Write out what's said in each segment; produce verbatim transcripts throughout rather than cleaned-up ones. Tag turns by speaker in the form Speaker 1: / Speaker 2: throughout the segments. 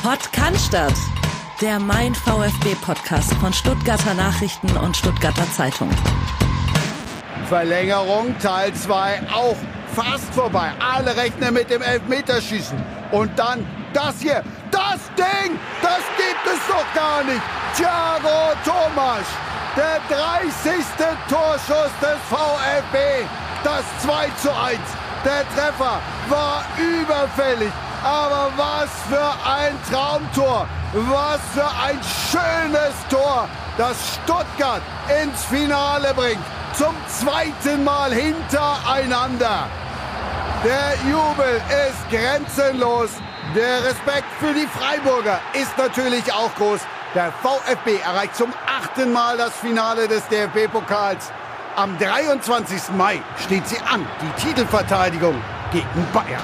Speaker 1: Pod Cannstatt, der Mein VfB-Podcast von Stuttgarter Nachrichten und Stuttgarter Zeitung.
Speaker 2: Verlängerung, Teil zwei, auch fast vorbei. Alle rechnen mit dem Elfmeterschießen. Und dann das hier, das Ding, das gibt es doch gar nicht. Thiago Tomasch, der dreißigste Torschuss des VfB, das zwei zu eins. Der Treffer war überfällig, aber was für ein Traumtor, was für ein schönes Tor, das Stuttgart ins Finale bringt. Zum zweiten Mal hintereinander. Der Jubel ist grenzenlos. Der Respekt für die Freiburger ist natürlich auch groß. Der VfB erreicht zum achten Mal das Finale des D F B-Pokals. Am dreiundzwanzigsten Mai steht sie an, die Titelverteidigung gegen Bayern.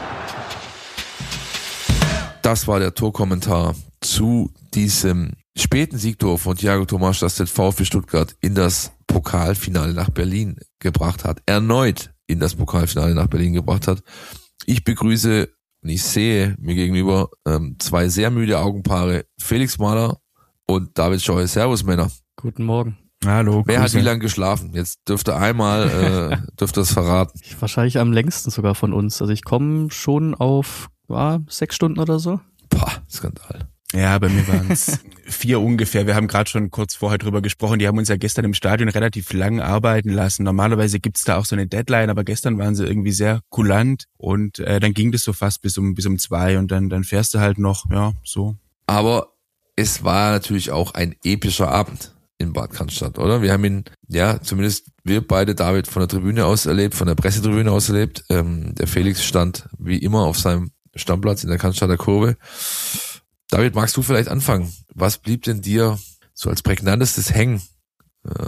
Speaker 3: Das war der Torkommentar zu diesem späten Siegtor von Thiago Tomasch, das den VfB Stuttgart in das Pokalfinale nach Berlin gebracht hat. Erneut in das Pokalfinale nach Berlin gebracht hat. Ich begrüße und ich sehe mir gegenüber ähm, zwei sehr müde Augenpaare, Felix Mahler und David Scheu. Servus, Männer.
Speaker 4: Guten Morgen.
Speaker 3: Hallo. Wer Grüße. Hat wie lange geschlafen? Jetzt dürfte einmal, äh, dürfte es verraten.
Speaker 4: Ich, wahrscheinlich am längsten sogar von uns. Also ich komme schon auf ja, sechs Stunden oder so.
Speaker 3: Boah, Skandal.
Speaker 5: Ja, bei mir waren es vier ungefähr. Wir haben gerade schon kurz vorher drüber gesprochen. Die haben uns ja gestern im Stadion relativ lang arbeiten lassen. Normalerweise gibt's da auch so eine Deadline, aber gestern waren sie irgendwie sehr kulant und äh, dann ging das so fast bis um bis um zwei und dann dann fährst du halt noch, ja, so.
Speaker 3: Aber es war natürlich auch ein epischer Abend in Bad Cannstatt, oder? Wir haben ihn, ja, zumindest wir beide, David, von der Tribüne aus erlebt, von der Pressetribüne aus erlebt. Ähm, der Felix stand wie immer auf seinem Stammplatz in der Cannstatter Kurve. David, magst du vielleicht anfangen? Was blieb denn dir so als prägnantestes hängen äh,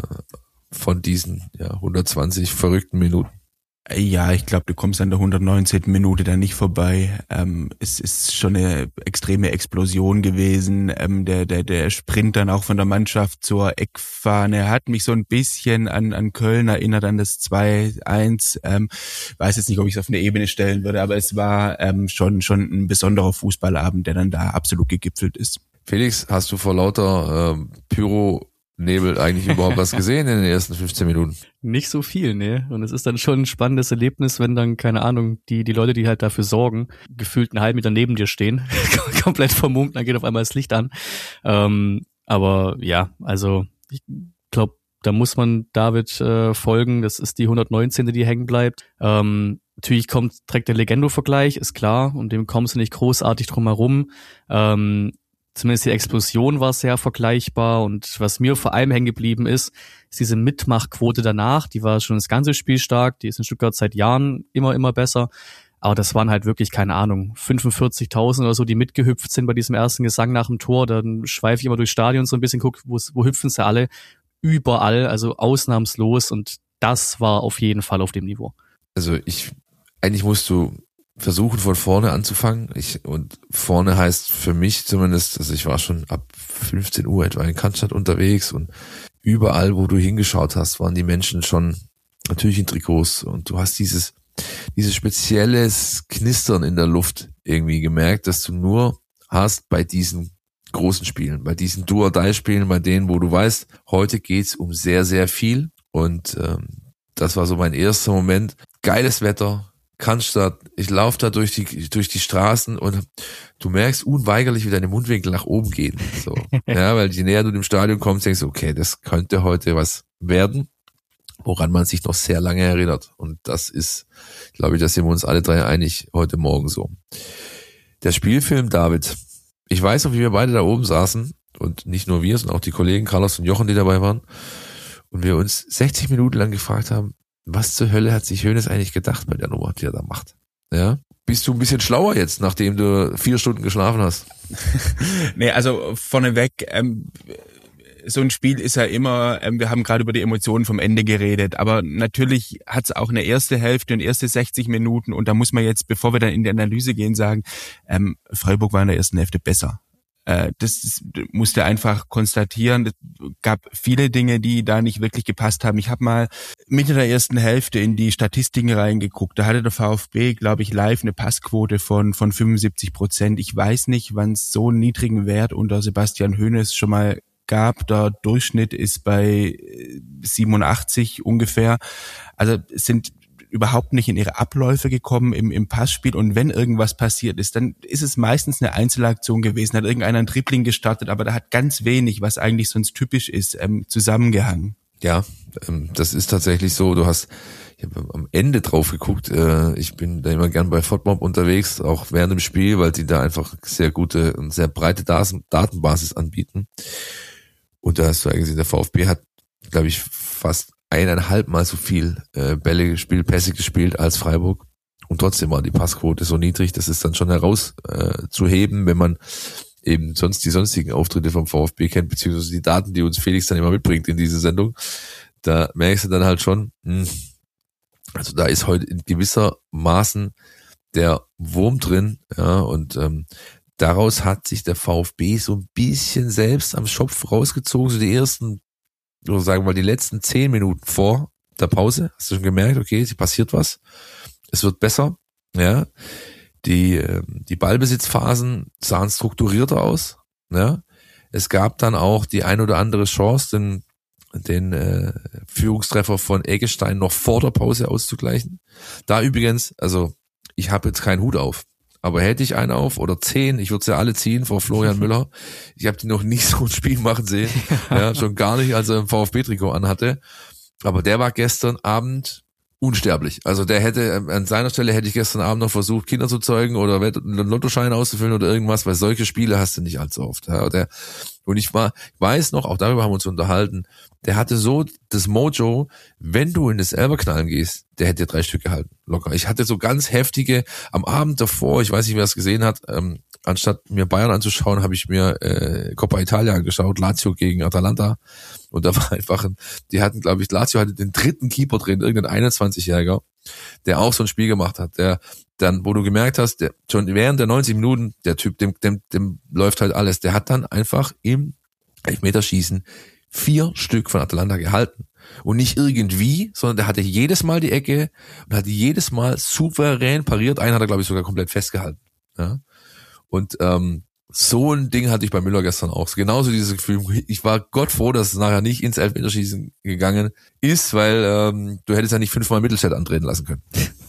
Speaker 3: von diesen ja, hundertzwanzig verrückten Minuten?
Speaker 5: Ja, ich glaube, du kommst an der hundertneunzehnten Minute da nicht vorbei. Ähm, es ist schon eine extreme Explosion gewesen. Ähm, der der der Sprint dann auch von der Mannschaft zur Eckfahne hat mich so ein bisschen an an Köln erinnert, an das zwei eins. Ähm, weiß jetzt nicht, ob ich es auf eine Ebene stellen würde, aber es war ähm, schon schon ein besonderer Fußballabend, der dann da absolut gegipfelt ist.
Speaker 3: Felix, hast du vor lauter äh, Pyro Nebel eigentlich überhaupt was gesehen in den ersten fünfzehn Minuten?
Speaker 4: Nicht so viel, ne? Und es ist dann schon ein spannendes Erlebnis, wenn dann, keine Ahnung, die die Leute, die halt dafür sorgen, gefühlt einen halben Meter neben dir stehen, komplett vermummt, dann geht auf einmal das Licht an. Ähm, aber ja, also ich glaube, da muss man David äh, folgen. Das ist die hundertneunzehnte, die hängen bleibt. Ähm, natürlich kommt direkt der Legendo-Vergleich, ist klar, und dem kommst du nicht großartig drum herum. Ähm, Zumindest die Explosion war sehr vergleichbar und was mir vor allem hängen geblieben ist, ist diese Mitmachquote danach. Die war schon das ganze Spiel stark, die ist in Stuttgart seit Jahren immer, immer besser. Aber das waren halt wirklich, keine Ahnung, fünfundvierzigtausend oder so, die mitgehüpft sind bei diesem ersten Gesang nach dem Tor. Dann schweife ich immer durchs Stadion so ein bisschen, guck, wo, wo hüpfen sie alle? Überall, also ausnahmslos, und das war auf jeden Fall auf dem Niveau.
Speaker 3: Also ich, eigentlich musst du versuchen von vorne anzufangen. Ich, und vorne heißt für mich zumindest, also ich war schon ab fünfzehn Uhr etwa in Cannstatt unterwegs und überall, wo du hingeschaut hast, waren die Menschen schon natürlich in Trikots und du hast dieses, dieses spezielles Knistern in der Luft irgendwie gemerkt, dass du nur hast bei diesen großen Spielen, bei diesen Do-or-Die-Spielen, bei denen, wo du weißt, heute geht's um sehr, sehr viel, und ähm, das war so mein erster Moment. Geiles Wetter, Cannstatt, ich laufe da durch die durch die Straßen und du merkst unweigerlich, wie deine Mundwinkel nach oben gehen. So, ja, weil je näher du dem Stadion kommst, denkst du, okay, das könnte heute was werden, woran man sich noch sehr lange erinnert. Und das ist, glaube ich, da sind wir uns alle drei einig heute Morgen so. Der Spielfilm, David, ich weiß noch, wie wir beide da oben saßen, und nicht nur wir, sondern auch die Kollegen Carlos und Jochen, die dabei waren, und wir uns sechzig Minuten lang gefragt haben, was zur Hölle hat sich Hoeneß eigentlich gedacht bei der Nummer, die er da macht? Ja? Bist du ein bisschen schlauer jetzt, nachdem du vier Stunden geschlafen hast?
Speaker 5: Nee, also vorneweg, ähm, so ein Spiel ist ja immer, ähm, wir haben gerade über die Emotionen vom Ende geredet, aber natürlich hat es auch eine erste Hälfte und erste sechzig Minuten, und da muss man jetzt, bevor wir dann in die Analyse gehen, sagen, ähm, Freiburg war in der ersten Hälfte besser. Äh, das musste einfach konstatieren. Es gab viele Dinge, die da nicht wirklich gepasst haben. Ich habe mal Mitte der ersten Hälfte in die Statistiken reingeguckt. Da hatte der VfB, glaube ich, live eine Passquote von von fünfundsiebzig Prozent. Ich weiß nicht, wann es so einen niedrigen Wert unter Sebastian Hoeneß schon mal gab. Der Durchschnitt ist bei siebenundachtzig ungefähr. Also es sind überhaupt nicht in ihre Abläufe gekommen im, im Passspiel, und wenn irgendwas passiert ist, dann ist es meistens eine Einzelaktion gewesen, hat irgendeiner ein Dribbling gestartet, aber da hat ganz wenig, was eigentlich sonst typisch ist, ähm, zusammengehangen.
Speaker 3: Ja, ähm, das ist tatsächlich so. Du hast, ich habe am Ende drauf geguckt, äh, ich bin da immer gern bei FODMOB unterwegs, auch während dem Spiel, weil die da einfach sehr gute und sehr breite Daten, Datenbasis anbieten. Und da hast du eigentlich gesehen, der VfB hat, glaube ich, fast eineinhalb Mal so viel äh, Bälle gespielt, Pässe gespielt als Freiburg. Und trotzdem war die Passquote so niedrig, das ist dann schon herauszuheben, äh, wenn man eben sonst die sonstigen Auftritte vom VfB kennt, beziehungsweise die Daten, die uns Felix dann immer mitbringt in diese Sendung. Da merkst du dann halt schon, mh, also da ist heute in gewisser Maßen der Wurm drin, ja, und ähm, daraus hat sich der VfB so ein bisschen selbst am Schopf rausgezogen, so die ersten, oder sagen wir mal die letzten zehn Minuten vor der Pause, hast du schon gemerkt, okay, es passiert was, es wird besser, ja, die die Ballbesitzphasen sahen strukturierter aus, ja, es gab dann auch die ein oder andere Chance, den den äh, Führungstreffer von Eggestein noch vor der Pause auszugleichen. Da übrigens, also ich habe jetzt keinen Hut auf, aber hätte ich einen auf oder zehn, ich würde sie ja alle ziehen vor Florian Müller. Ich habe die noch nie so ein Spiel machen sehen, ja, schon gar nicht, als er ein VfB-Trikot anhatte. Aber der war gestern Abend unsterblich. Also der hätte, an seiner Stelle hätte ich gestern Abend noch versucht, Kinder zu zeugen oder einen Lottoschein auszufüllen oder irgendwas, weil solche Spiele hast du nicht allzu oft. Ja, der, und ich war, ich weiß noch, auch darüber haben wir uns unterhalten, der hatte so das Mojo, wenn du in das Elberknallen gehst, der hätte dir drei Stück gehalten, locker. Ich hatte so ganz heftige, am Abend davor, ich weiß nicht, wer es gesehen hat, ähm, anstatt mir Bayern anzuschauen, habe ich mir äh, Coppa Italia angeschaut, Lazio gegen Atalanta. Und da war einfach, ein, die hatten, glaube ich, Lazio hatte den dritten Keeper drin, irgendein einundzwanzigjähriger, der auch so ein Spiel gemacht hat, der dann, wo du gemerkt hast, der schon während der neunzig Minuten, der Typ, dem, dem, dem läuft halt alles, der hat dann einfach im Elfmeterschießen vier Stück von Atalanta gehalten. Und nicht irgendwie, sondern der hatte jedes Mal die Ecke und hatte jedes Mal souverän pariert. Einen hat er, glaube ich, sogar komplett festgehalten. Ja? Und ähm, so ein Ding hatte ich bei Müller gestern auch. Genauso dieses Gefühl, ich war Gott froh, dass es nachher nicht ins Elfmeterschießen gegangen ist, weil ähm, du hättest ja nicht fünfmal Mittelstädt antreten lassen können.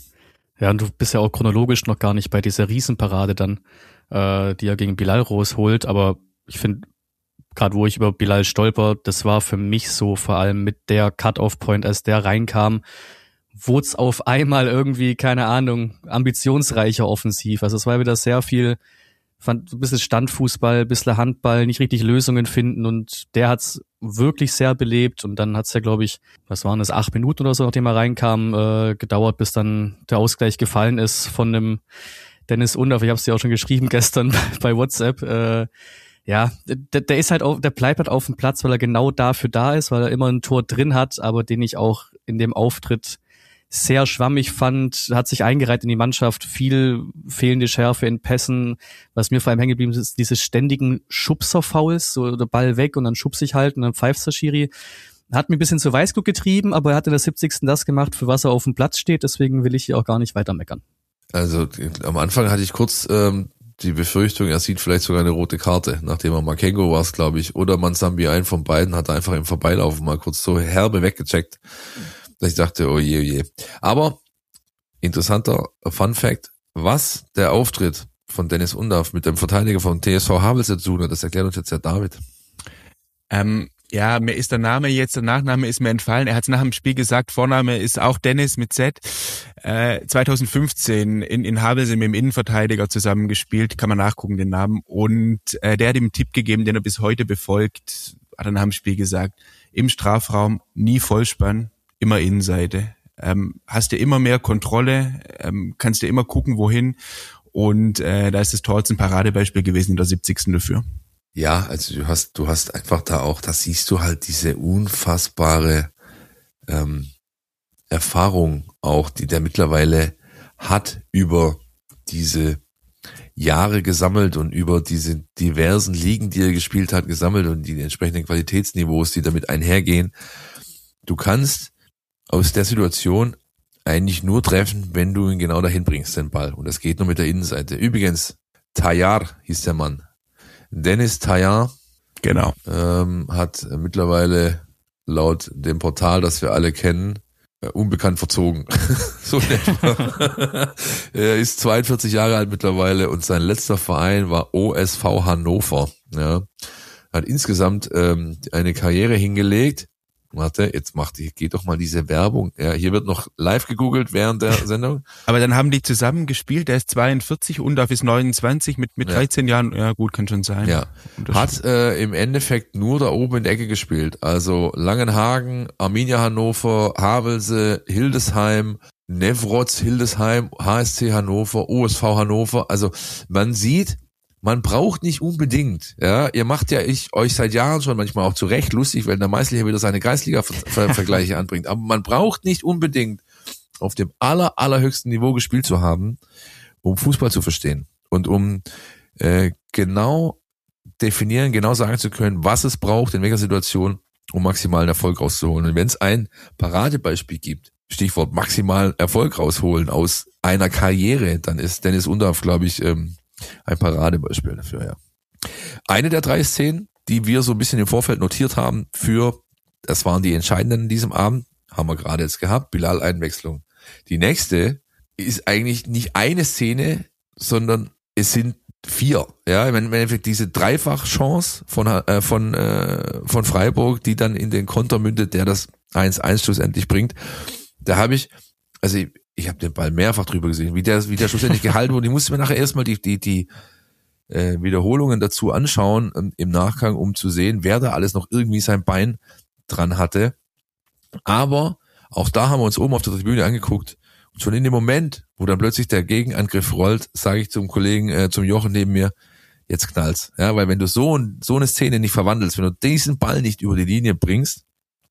Speaker 4: Ja, und du bist ja auch chronologisch noch gar nicht bei dieser Riesenparade dann, äh, die er gegen Bilal rausholt. Aber ich finde, gerade wo ich über Bilal stolper, das war für mich so vor allem mit der Cut-Off-Point, als der reinkam, wurde es auf einmal irgendwie, keine Ahnung, ambitionsreicher offensiv. Also es war wieder sehr viel, fand so ein bisschen Standfußball, ein bisschen Handball, nicht richtig Lösungen finden, und der hat's wirklich sehr belebt. Und dann hat's ja, glaube ich, was waren das, acht Minuten oder so, nachdem er reinkam, äh, gedauert, bis dann der Ausgleich gefallen ist von einem Dennis Undaff. Ich habe es dir auch schon geschrieben gestern bei WhatsApp. Äh, ja, der, der ist halt auf, der bleibt halt auf dem Platz, weil er genau dafür da ist, weil er immer ein Tor drin hat, aber den ich auch in dem Auftritt sehr schwammig fand, hat sich eingereiht in die Mannschaft, viel fehlende Schärfe in Pässen. Was mir vor allem hängen geblieben ist, ist diese ständigen Schubser-Fouls, so der Ball weg und dann schubst sich halt und dann pfeift der Schiri. Hat mir ein bisschen zu Weißglut getrieben, aber er hat in der siebzigsten das gemacht, für was er auf dem Platz steht, deswegen will ich hier auch gar nicht weiter meckern.
Speaker 3: Also am Anfang hatte ich kurz ähm, die Befürchtung, er sieht vielleicht sogar eine rote Karte, nachdem er Makengo war es, glaube ich, oder Mansambi, einen von beiden, hat er einfach im Vorbeilaufen mal kurz so herbe weggecheckt. Ich dachte, oh je, oh je. Aber interessanter Fun Fact, was der Auftritt von Dennis Undaff mit dem Verteidiger von T S V Havels zu tun hat, das erklärt uns jetzt der David.
Speaker 5: Ähm, ja, mir ist der Name jetzt, der Nachname ist mir entfallen. Er hat es nach dem Spiel gesagt, Vorname ist auch Dennis mit Z. Äh, zweitausendfünfzehn in, in Havelse mit dem Innenverteidiger zusammengespielt, kann man nachgucken, den Namen. Und äh, der hat ihm einen Tipp gegeben, den er bis heute befolgt, hat er nach dem Spiel gesagt, im Strafraum nie Vollspann, immer Innenseite. Ähm, hast du immer mehr Kontrolle, ähm, kannst du immer gucken, wohin. Und äh, da ist das Tor jetzt ein Paradebeispiel gewesen in der siebzigsten dafür.
Speaker 3: Ja, also du hast, du hast einfach da auch, da siehst du halt diese unfassbare ähm, Erfahrung auch, die der mittlerweile hat über diese Jahre gesammelt und über diese diversen Ligen, die er gespielt hat, gesammelt und die entsprechenden Qualitätsniveaus, die damit einhergehen. Du kannst aus der Situation eigentlich nur treffen, wenn du ihn genau dahin bringst, den Ball. Und das geht nur mit der Innenseite. Übrigens, Tayyar hieß der Mann. Dennis Tayyar.
Speaker 5: Genau.
Speaker 3: Ähm, hat mittlerweile laut dem Portal, das wir alle kennen, äh, unbekannt verzogen. So nennt man. Er ist zweiundvierzig Jahre alt mittlerweile und sein letzter Verein war O S V Hannover. Ja. Hat insgesamt ähm, eine Karriere hingelegt. Warte, jetzt macht die, geht doch mal diese Werbung. Ja, hier wird noch live gegoogelt während der Sendung.
Speaker 5: Aber dann haben die zusammen gespielt, der ist zweiundvierzig, Undorf ist neunundzwanzig, mit mit dreizehn ja. Jahren, ja gut, kann schon sein.
Speaker 3: Ja, hat äh, im Endeffekt nur da oben in der Ecke gespielt. Also Langenhagen, Arminia Hannover, Havelse, Hildesheim, Nevroz, Hildesheim, H S C Hannover, O S V Hannover. Also man sieht, man braucht nicht unbedingt, ja, ihr macht ja ich euch seit Jahren schon manchmal auch zu Recht lustig, wenn der Meißel hier wieder seine Kreisliga-Vergleiche anbringt, aber man braucht nicht unbedingt auf dem aller, allerhöchsten Niveau gespielt zu haben, um Fußball zu verstehen und um äh, genau definieren, genau sagen zu können, was es braucht, in welcher Situation, um maximalen Erfolg rauszuholen. Und wenn es ein Paradebeispiel gibt, Stichwort maximalen Erfolg rausholen aus einer Karriere, dann ist Dennis Undorf, glaube ich, ähm, ein Paradebeispiel dafür, ja. Eine der drei Szenen, die wir so ein bisschen im Vorfeld notiert haben für, das waren die entscheidenden an diesem Abend, haben wir gerade jetzt gehabt, Bilal-Einwechslung. Die nächste ist eigentlich nicht eine Szene, sondern es sind vier, ja, im Endeffekt diese Dreifach-Chance von, äh, von, äh, von Freiburg, die dann in den Konter mündet, der das eins eins schlussendlich bringt. Da habe ich, also ich, ich habe den Ball mehrfach drüber gesehen, wie der, wie der schlussendlich gehalten wurde. Ich musste mir nachher erstmal die, die, die äh, Wiederholungen dazu anschauen ähm, im Nachgang, um zu sehen, wer da alles noch irgendwie sein Bein dran hatte. Aber auch da haben wir uns oben auf der Tribüne angeguckt und schon in dem Moment, wo dann plötzlich der Gegenangriff rollt, sage ich zum Kollegen, äh, zum Jochen neben mir, jetzt knallt's. Ja, weil wenn du so, so eine Szene nicht verwandelst, wenn du diesen Ball nicht über die Linie bringst,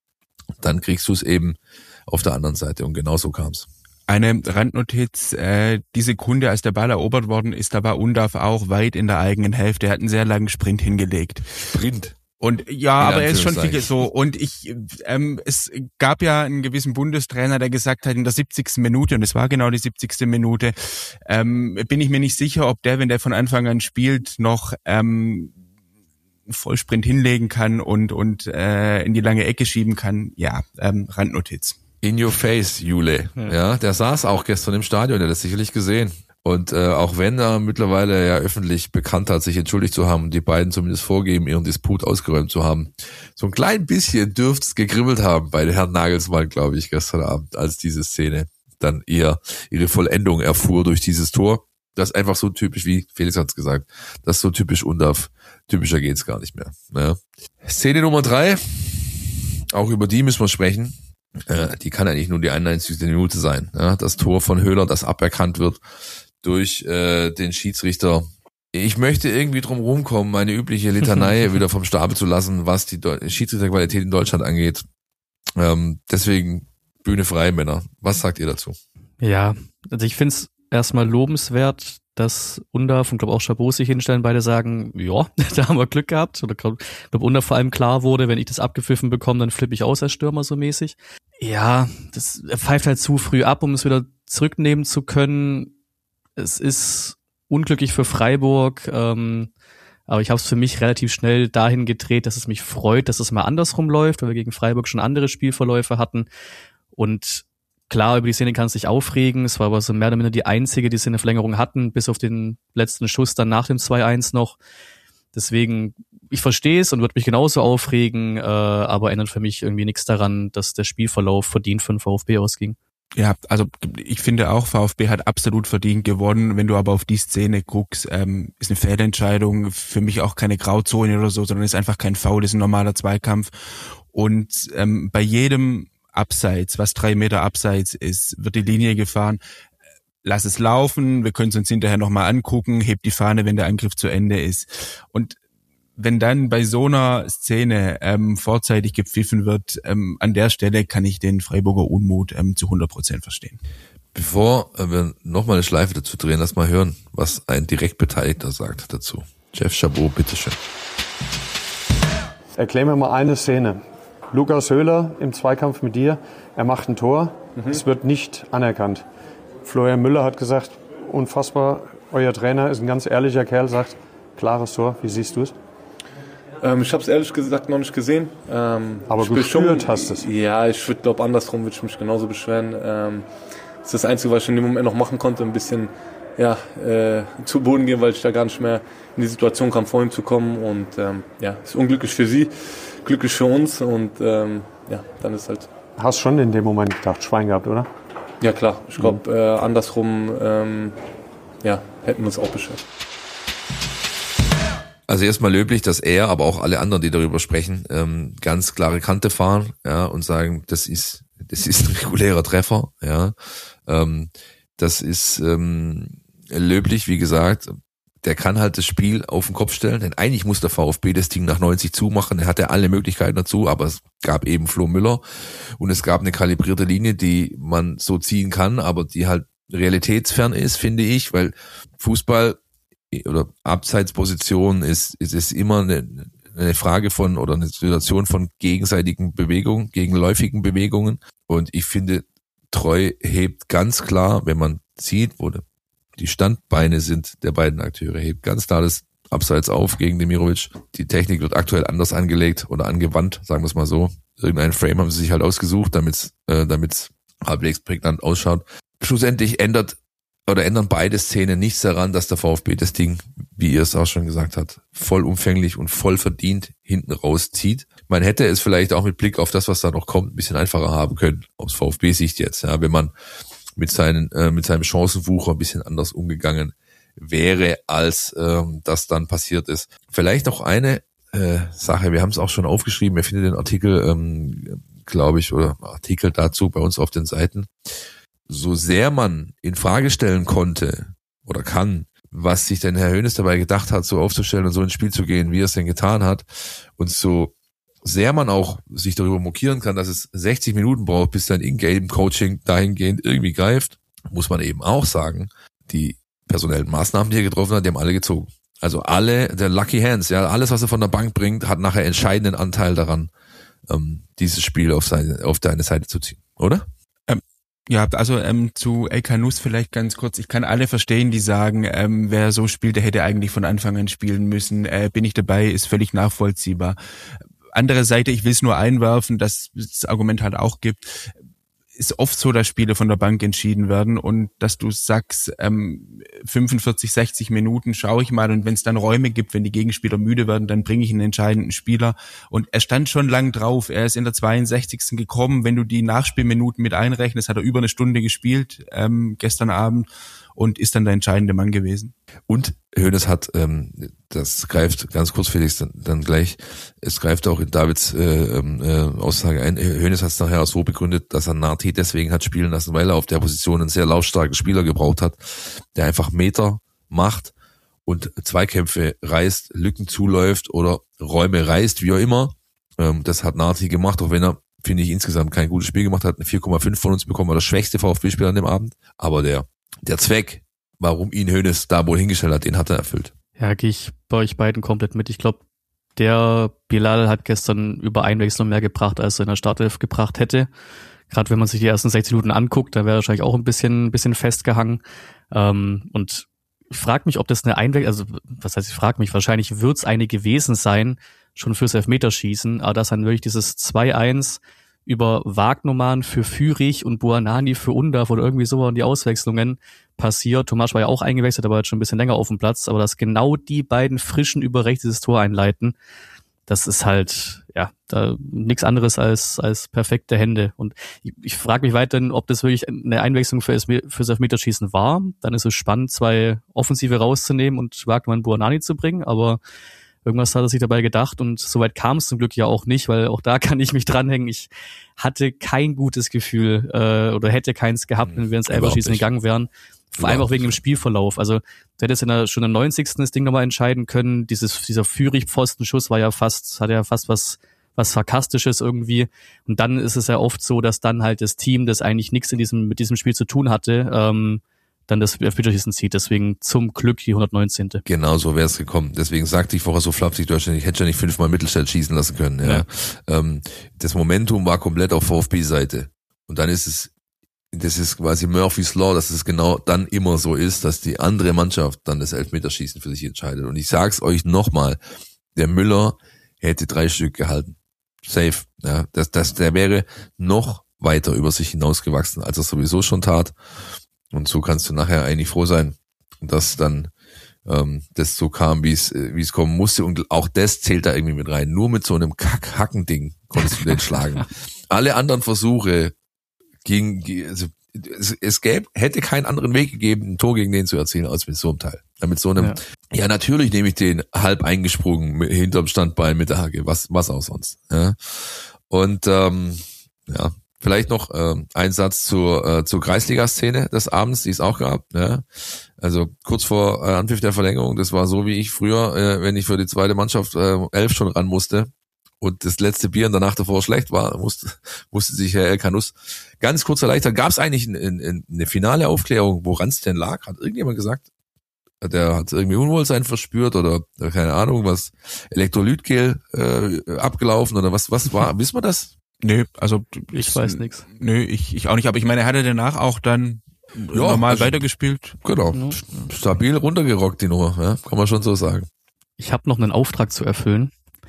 Speaker 3: dann kriegst du es eben auf der anderen Seite und genau so kam's.
Speaker 5: Eine Randnotiz, äh, die Sekunde, als der Ball erobert worden ist, da war Undorf auch weit in der eigenen Hälfte. Er hat einen sehr langen Sprint hingelegt.
Speaker 3: Sprint?
Speaker 5: Und ja, aber er ist schon viel so. Und ich, ähm, es gab ja einen gewissen Bundestrainer, der gesagt hat, in der siebzigsten Minute, und es war genau die siebzigste Minute, ähm, bin ich mir nicht sicher, ob der, wenn der von Anfang an spielt, noch ähm, einen Vollsprint hinlegen kann und und äh, in die lange Ecke schieben kann. Ja, ähm, Randnotiz.
Speaker 3: In your face, Jule. Ja. ja, der saß auch gestern im Stadion, der hat das sicherlich gesehen. Und äh, auch wenn er mittlerweile ja öffentlich bekannt hat, sich entschuldigt zu haben und die beiden zumindest vorgeben, ihren Disput ausgeräumt zu haben, so ein klein bisschen dürfte es gegrimmelt haben bei Herrn Nagelsmann, glaube ich, gestern Abend, als diese Szene dann eher ihre Vollendung erfuhr durch dieses Tor. Das ist einfach so typisch, wie Felix hat's gesagt, das ist so typisch Undorf. Typischer geht's gar nicht mehr. Ja. Szene Nummer drei, auch über die müssen wir sprechen. Äh, die kann eigentlich nur die einundneunzigste Minute sein. Ja, das Tor von Höhler, das aberkannt wird durch äh, den Schiedsrichter. Ich möchte irgendwie drum rumkommen, meine übliche Litanei wieder vom Stapel zu lassen, was die Do- Schiedsrichterqualität in Deutschland angeht. Ähm, deswegen Bühne frei, Männer. Was sagt ihr dazu?
Speaker 4: Ja, also ich finde es erstmal lobenswert, dass Undorf und glaube auch Chabot sich hinstellen, beide sagen, ja, da haben wir Glück gehabt. Oder glaube glaub, Undorf vor allem klar wurde, wenn ich das abgepfiffen bekomme, dann flippe ich aus als Stürmer so mäßig. Ja, das er pfeift halt zu früh ab, um es wieder zurücknehmen zu können. Es ist unglücklich für Freiburg, ähm, aber ich habe es für mich relativ schnell dahin gedreht, dass es mich freut, dass es mal andersrum läuft, weil wir gegen Freiburg schon andere Spielverläufe hatten. Und klar, über die Szene kannst du dich aufregen. Es war aber so mehr oder minder die einzige, die sie in der Verlängerung hatten, bis auf den letzten Schuss dann nach dem zwei eins noch. Deswegen, ich verstehe es und würde mich genauso aufregen, äh, aber ändert für mich irgendwie nichts daran, dass der Spielverlauf verdient für den VfB ausging.
Speaker 5: Ja, also ich finde auch, VfB hat absolut verdient gewonnen. Wenn du aber auf die Szene guckst, ähm, ist eine Fehlentscheidung, für mich auch keine Grauzone oder so, sondern ist einfach kein Foul, ist ein normaler Zweikampf. Und ähm, bei jedem Abseits, was drei Meter Abseits ist, wird die Linie gefahren. Lass es laufen, wir können es uns hinterher nochmal angucken, hebt die Fahne, wenn der Angriff zu Ende ist. Und wenn dann bei so einer Szene ähm, vorzeitig gepfiffen wird, ähm, an der Stelle kann ich den Freiburger Unmut ähm, zu hundert Prozent verstehen.
Speaker 3: Bevor wir nochmal eine Schleife dazu drehen, lass mal hören, was ein Direktbeteiligter sagt dazu. Jeff Chabot, bitteschön.
Speaker 6: Erklär mir mal eine Szene. Lukas Höhler im Zweikampf mit dir, er macht ein Tor, mhm. es wird nicht anerkannt. Florian Müller hat gesagt, unfassbar, euer Trainer ist ein ganz ehrlicher Kerl, sagt, klares Tor, wie siehst du es?
Speaker 7: Ähm, ich habe es ehrlich gesagt noch nicht gesehen. Ähm,
Speaker 6: Aber gespürt schon, hast du es?
Speaker 7: Ja, ich würde glaube andersrum würde ich mich genauso beschweren. Ähm, das ist das Einzige, was ich in dem Moment noch machen konnte, ein bisschen ja, äh, zu Boden gehen, weil ich da gar nicht mehr in die Situation kam, vor ihm zu kommen. Und ähm, ja, ist unglücklich für sie, glücklich für uns und ähm, ja, dann ist halt.
Speaker 6: Hast schon in dem Moment gedacht, Schwein gehabt, oder?
Speaker 7: Ja klar, ich glaube mhm. äh, andersrum ähm, ja, hätten wir uns auch beschwert.
Speaker 3: Also erstmal löblich, dass er, aber auch alle anderen, die darüber sprechen, ähm, ganz klare Kante fahren, ja, und sagen, das ist, das ist ein regulärer Treffer, ja. Ähm, das ist ähm, löblich, wie gesagt. Der kann halt das Spiel auf den Kopf stellen, denn eigentlich muss der VfB das Ding nach neunzig zumachen. Er hatte alle Möglichkeiten dazu, aber es gab eben Flo Müller und es gab eine kalibrierte Linie, die man so ziehen kann, aber die halt realitätsfern ist, finde ich, weil Fußball oder Abseitsposition ist, ist, ist immer eine, eine Frage von oder eine Situation von gegenseitigen Bewegungen, gegenläufigen Bewegungen. Und ich finde, Treu hebt ganz klar, wenn man sieht, wo die Standbeine sind der beiden Akteure, hebt ganz klar das Abseits auf gegen Demirovic. Die Technik wird aktuell anders angelegt oder angewandt, sagen wir es mal so. Irgendeinen Frame haben sie sich halt ausgesucht, damit es äh, damit's halbwegs prägnant ausschaut. Schlussendlich ändert oder ändern beide Szenen nichts daran, dass der VfB das Ding, wie ihr es auch schon gesagt habt, vollumfänglich und voll verdient hinten rauszieht. Man hätte es vielleicht auch mit Blick auf das, was da noch kommt, ein bisschen einfacher haben können, aus VfB-Sicht jetzt, ja, wenn man mit seinen äh, mit seinem Chancenwucher ein bisschen anders umgegangen wäre, als ähm, das dann passiert ist. Vielleicht noch eine äh, Sache, wir haben es auch schon aufgeschrieben, ihr findet den Artikel, ähm, glaube ich, oder Artikel dazu bei uns auf den Seiten. So sehr man in Frage stellen konnte oder kann, was sich denn Herr Hoeneß dabei gedacht hat, so aufzustellen und so ins Spiel zu gehen, wie er es denn getan hat, und so sehr man auch sich darüber mokieren kann, dass es sechzig Minuten braucht, bis sein Ingame-Coaching dahingehend irgendwie greift, muss man eben auch sagen, die personellen Maßnahmen, die er getroffen hat, die haben alle gezogen. Also alle, der Lucky Hands, ja, alles, was er von der Bank bringt, hat nachher entscheidenden Anteil daran, ähm, dieses Spiel auf seine, auf deine Seite zu ziehen, oder?
Speaker 5: Ja, also ähm, zu El Kanous vielleicht ganz kurz. Ich kann alle verstehen, die sagen, ähm, wer so spielt, der hätte eigentlich von Anfang an spielen müssen. Äh, bin ich dabei, ist völlig nachvollziehbar. Andere Seite, ich will es nur einwerfen, dass es das Argument halt auch gibt, ist oft so, dass Spiele von der Bank entschieden werden und dass du sagst, ähm, fünfundvierzig, sechzig Minuten schaue ich mal und wenn es dann Räume gibt, wenn die Gegenspieler müde werden, dann bringe ich einen entscheidenden Spieler. Und er stand schon lang drauf, er ist in der zweiundsechzigsten gekommen, wenn du die Nachspielminuten mit einrechnest, hat er über eine Stunde gespielt ähm, gestern Abend und ist dann der entscheidende Mann gewesen.
Speaker 3: Und Hoeneß hat, ähm, das greift ganz kurz Felix dann, dann gleich, es greift auch in Davids äh, äh, Aussage ein, Hoeneß hat es nachher auch so begründet, dass er Nati deswegen hat spielen lassen, weil er auf der Position einen sehr laufstarken Spieler gebraucht hat, der einfach Meter macht und Zweikämpfe reißt, Lücken zuläuft oder Räume reißt, wie auch immer. Ähm, das hat Nati gemacht, auch wenn er, finde ich, insgesamt kein gutes Spiel gemacht hat, eine vier Komma fünf von uns bekommen, war der schwächste VfB-Spieler an dem Abend, aber der Der Zweck, warum ihn Hoeneß da wohl hingestellt hat, den hat er erfüllt.
Speaker 4: Ja, gehe ich bei euch beiden komplett mit. Ich glaube, der Bilal hat gestern über Einwechslung mehr gebracht, als er in der Startelf gebracht hätte. Gerade wenn man sich die ersten sechzig Minuten anguckt, da wäre er wahrscheinlich auch ein bisschen, ein bisschen festgehangen. Ähm, und ich frage mich, ob das eine Einwechslung, also was heißt, ich frage mich, wahrscheinlich wird es eine gewesen sein, schon fürs Elfmeterschießen, aber dass dann wirklich dieses zwei eins über Wagnumann für Fürich und Buonanni für Undav oder irgendwie so waren die Auswechslungen passiert. Tomasch war ja auch eingewechselt, aber jetzt schon ein bisschen länger auf dem Platz. Aber dass genau die beiden Frischen über rechts dieses Tor einleiten, das ist halt, ja, da nichts anderes als als perfekte Hände. Und ich, ich frage mich weiterhin, ob das wirklich eine Einwechslung für fürs Elfmeterschießen war. Dann ist es spannend, zwei Offensive rauszunehmen und Wagnumann Buonanni zu bringen, aber irgendwas hat er sich dabei gedacht und soweit kam es zum Glück ja auch nicht, weil auch da kann ich mich dranhängen. Ich hatte kein gutes Gefühl äh, oder hätte keins gehabt, wenn wir ins Elferschießen gegangen wären. Vor allem auch wegen dem Spielverlauf. Also du hättest in der, schon im neunzigsten das Ding nochmal entscheiden können. Dieses, dieser Fürich-Pfostenschuss war ja fast, hat ja fast was was Sarkastisches irgendwie. Und dann ist es ja oft so, dass dann halt das Team, das eigentlich nichts in diesem mit diesem Spiel zu tun hatte, ähm, dann das Elfmeterschießen zieht. Deswegen zum Glück die hundertneunzehnte
Speaker 3: Genau so wäre es gekommen. Deswegen sagte ich vorher so flapsig, Deutschland, ich hätte ja nicht fünfmal Mittelstadt schießen lassen können. Ja. Ja. Ähm, das Momentum war komplett auf VfB-Seite. Und dann ist es, das ist quasi Murphy's Law, dass es genau dann immer so ist, dass die andere Mannschaft dann das Elfmeterschießen für sich entscheidet. Und ich sag's euch nochmal, der Müller hätte drei Stück gehalten. Safe. Ja, das, das, der wäre noch weiter über sich hinausgewachsen, als er sowieso schon tat. Und so kannst du nachher eigentlich froh sein, dass dann ähm, das so kam, wie es wie es kommen musste. Und auch das zählt da irgendwie mit rein. Nur mit so einem Kack-Hacken-Ding konntest du den schlagen. Alle anderen Versuche ging, also es, es gäbe, hätte keinen anderen Weg gegeben, ein Tor gegen den zu erzielen, als mit so einem Teil. Ja, mit so einem, ja, ja natürlich nehme ich den halb eingesprungen mit, hinterm Standbein mit der Hacke, was was auch sonst. Ja. Und ähm, ja, vielleicht noch ähm, ein Satz zur äh, zur Kreisliga-Szene des Abends, die es auch gab. Ja. Also kurz vor äh, Anpfiff der Verlängerung, das war so wie ich früher, äh, wenn ich für die zweite Mannschaft äh, elf schon ran musste. Und das letzte Bier in der Nacht davor schlecht war, musste, musste sich Herr El Canus ganz kurz erleichtern. Gab es eigentlich ein, ein, eine finale Aufklärung, woran es denn lag? Hat irgendjemand gesagt? Der hat irgendwie Unwohlsein verspürt oder keine Ahnung, was Elektrolytgel äh, abgelaufen oder was was war? Wissen wir das?
Speaker 5: Nö, also
Speaker 4: ich ist, weiß nichts.
Speaker 5: Nö, ich ich auch nicht. Aber ich meine, er hatte danach auch dann ja, normal also, weitergespielt.
Speaker 3: Genau, ja. Stabil runtergerockt die Nummer, ja? Kann man schon so sagen.
Speaker 4: Ich habe noch einen Auftrag zu erfüllen.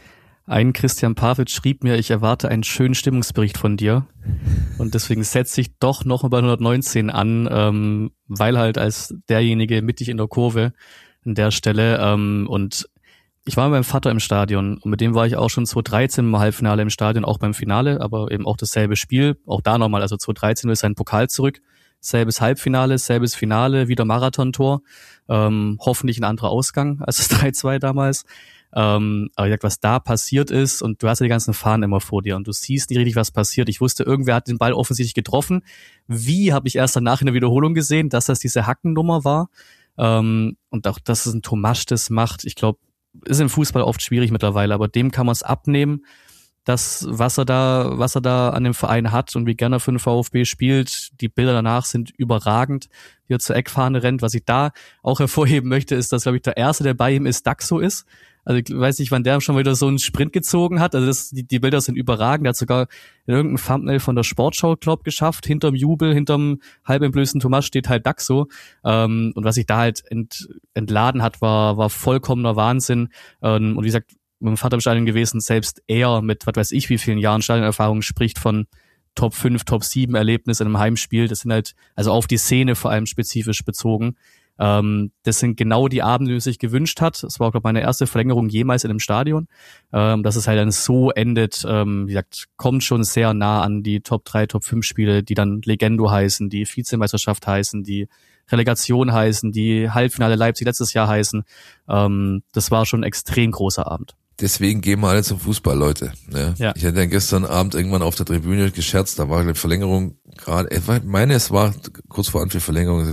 Speaker 4: Ein Christian Pavic schrieb mir, ich erwarte einen schönen Stimmungsbericht von dir. Und deswegen setze ich doch noch bei hundertneunzehn an, ähm, weil halt als derjenige mittig in der Kurve an der Stelle. Ähm, und ich war mit meinem Vater im Stadion und mit dem war ich auch schon zweitausenddreizehn im Halbfinale im Stadion, auch beim Finale, aber eben auch dasselbe Spiel. Auch da nochmal, also zweitausenddreizehn ist sein Pokal zurück. Selbes Halbfinale, selbes Finale, wieder Marathontor. Ähm, hoffentlich ein anderer Ausgang als das drei zwei damals. Ähm, aber ich sag, was da passiert ist, und du hast ja die ganzen Fahnen immer vor dir und du siehst nicht richtig, was passiert. Ich wusste, irgendwer hat den Ball offensichtlich getroffen. Wie, habe ich erst danach in der Wiederholung gesehen, dass das diese Hackennummer war. Ähm, und auch, dass es ein Tomasch das macht. Ich glaube, ist im Fußball oft schwierig mittlerweile, aber dem kann man es abnehmen, das, was er da, was er da an dem Verein hat und wie gerne er für den VfB spielt. Die Bilder danach sind überragend, wie er zur Eckfahne rennt. Was ich da auch hervorheben möchte, ist, dass, glaube ich, der Erste, der bei ihm ist, Daxo ist. Also ich weiß nicht, wann der schon wieder so einen Sprint gezogen hat. Also das, die, die Bilder sind überragend. Der hat sogar in irgendeinem Thumbnail von der Sportschau, glaub, geschafft. Hinterm Jubel, hinterm halb entblößten Thomas steht halt Daxo. Ähm, und was sich da halt ent, entladen hat, war, war vollkommener Wahnsinn. Ähm, und wie gesagt, mit dem Vater im Stadion gewesen, selbst er mit, was weiß ich, wie vielen Jahren Stadionerfahrung spricht von Top fünf, Top sieben Erlebnis in einem Heimspiel. Das sind halt, also auf die Szene vor allem spezifisch bezogen. Ähm, das sind genau die Abende, die er sich gewünscht hat. Das war, glaube ich, meine erste Verlängerung jemals in einem Stadion. Ähm, dass es halt dann so endet, ähm, wie gesagt, kommt schon sehr nah an die Top drei, Top fünf Spiele, die dann Legendo heißen, die Vizemeisterschaft heißen, die Relegation heißen, die Halbfinale Leipzig letztes Jahr heißen. Ähm, das war schon ein extrem großer Abend.
Speaker 3: Deswegen gehen wir alle zum Fußball, Leute. Ja. Ja. Ich hatte ja gestern Abend irgendwann auf der Tribüne gescherzt, da war eine Verlängerung gerade, ich meine, es war kurz vor Anpfiff Verlängerung,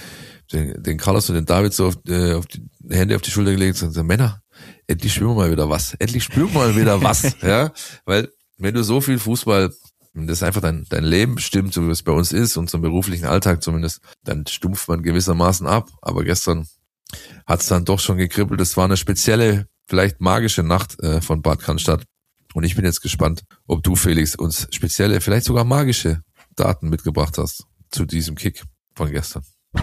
Speaker 3: den, den Carlos und den David so auf, äh, auf die Hände auf die Schulter gelegt und gesagt, Männer, endlich spüren wir mal wieder was. Endlich spüren wir mal wieder was. Ja, weil wenn du so viel Fußball, das einfach dein, dein Leben bestimmt, so wie es bei uns ist und zum beruflichen Alltag zumindest, dann stumpft man gewissermaßen ab. Aber gestern hat es dann doch schon gekribbelt. Es war eine spezielle, vielleicht magische Nacht äh, von Bad Cannstatt. Und ich bin jetzt gespannt, ob du, Felix, uns spezielle, vielleicht sogar magische Daten mitgebracht hast zu diesem Kick von gestern.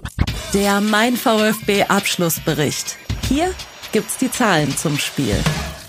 Speaker 1: Der Mein VfB Abschlussbericht. Hier gibt's die Zahlen zum Spiel.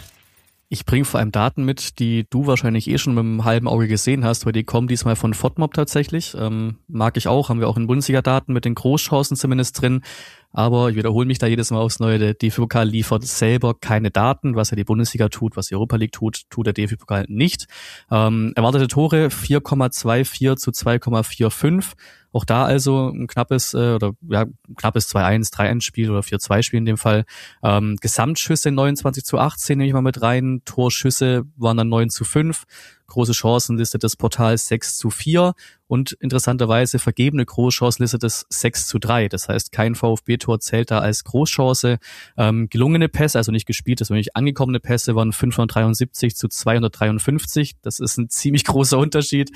Speaker 4: Ich bringe vor allem Daten mit, die du wahrscheinlich eh schon mit einem halben Auge gesehen hast, weil die kommen diesmal von FODMOB tatsächlich. Ähm, mag ich auch, haben wir auch in Bundesliga-Daten mit den Großchancen zumindest drin. Aber ich wiederhole mich da jedes Mal aufs Neue, der D F B-Pokal liefert selber keine Daten. Was ja die Bundesliga tut, was die Europa League tut, tut der D F B-Pokal nicht. Ähm, erwartete Tore vier Komma vierundzwanzig zu zwei Komma fünfundvierzig. Auch da also ein knappes, äh, oder ja, ein knappes zwei eins, drei eins Spiel oder vier zwei Spiel in dem Fall. Ähm, Gesamtschüsse neunundzwanzig zu achtzehn nehme ich mal mit rein. Torschüsse waren dann neun zu fünf. große Chancen listet das Portal sechs zu vier und interessanterweise vergebene Großchancen listet es sechs zu drei. Das heißt, kein VfB-Tor zählt da als Großchance. Ähm, gelungene Pässe, also nicht gespielt, das waren nicht angekommene Pässe, waren fünfhundertdreiundsiebzig zu zweihundertdreiundfünfzig. Das ist ein ziemlich großer Unterschied.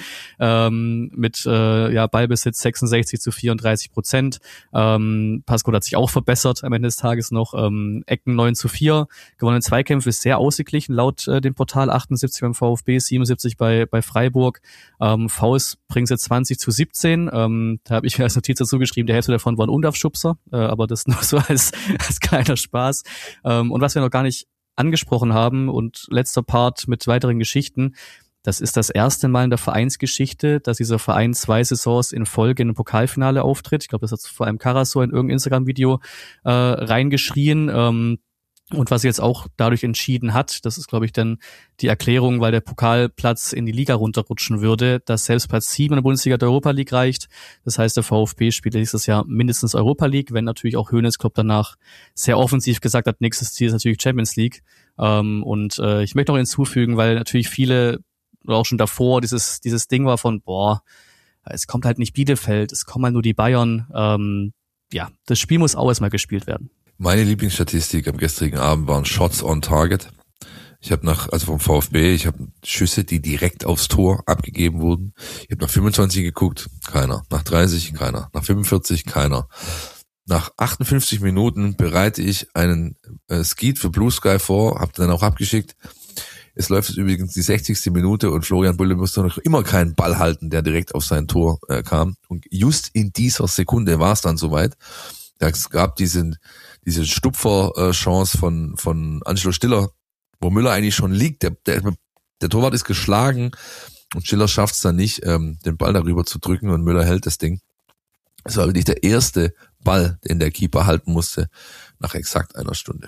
Speaker 4: Ähm, mit äh, ja, Ballbesitz sechsundsechzig zu vierunddreißig Prozent. Ähm, Passquote hat sich auch verbessert am Ende des Tages noch. Ähm, Ecken neun zu vier. Gewonnene Zweikämpfe ist sehr ausgeglichen laut äh, dem Portal. achtundsiebzig beim VfB, siebenundsiebzig bei bei Freiburg. Ähm, Fouls bringt jetzt zwanzig zu siebzehn. Ähm, da habe ich mir als Notiz dazu geschrieben, die Hälfte davon waren Undaf-Schubser, äh, aber das nur so als, als kleiner Spaß. Ähm, und was wir noch gar nicht angesprochen haben und letzter Part mit weiteren Geschichten, das ist das erste Mal in der Vereinsgeschichte, dass dieser Verein zwei Saisons in Folge in einem Pokalfinale auftritt. Ich glaube, das hat vor allem Karasor in irgendein Instagram-Video äh, reingeschrien. Ähm, Und was jetzt auch dadurch entschieden hat, das ist, glaube ich, dann die Erklärung, weil der Pokalplatz in die Liga runterrutschen würde, dass selbst Platz sieben in der Bundesliga der Europa League reicht. Das heißt, der VfB spielt nächstes Jahr mindestens Europa League, wenn natürlich auch Hoeneß Klopp danach sehr offensiv gesagt hat, nächstes Ziel ist natürlich Champions League. Ähm, und äh, ich möchte noch hinzufügen, weil natürlich viele, oder auch schon davor, dieses dieses Ding war von, boah, es kommt halt nicht Bielefeld, es kommen halt nur die Bayern. Ähm, ja, das Spiel muss auch erstmal gespielt werden.
Speaker 3: Meine Lieblingsstatistik am gestrigen Abend waren Shots on Target. Ich habe nach, also vom VfB, ich habe Schüsse, die direkt aufs Tor abgegeben wurden. Ich habe nach fünfundzwanzig geguckt, keiner. Nach dreißig, keiner. Nach fünfundvierzig, keiner. Nach achtundfünfzig Minuten bereite ich einen äh, Skeet für Blue Sky vor, habe dann auch abgeschickt. Es läuft jetzt übrigens die sechzigste Minute und Florian Bülle musste noch immer keinen Ball halten, der direkt auf sein Tor äh, kam. Und just in dieser Sekunde war es dann soweit. Es gab diesen diese Stupfer-Chance von von Angelo Stiller, wo Müller eigentlich schon liegt. Der, der, der Torwart ist geschlagen und Stiller schafft es dann nicht, ähm, den Ball darüber zu drücken und Müller hält das Ding. Es war wirklich der erste Ball, den der Keeper halten musste, nach exakt einer Stunde.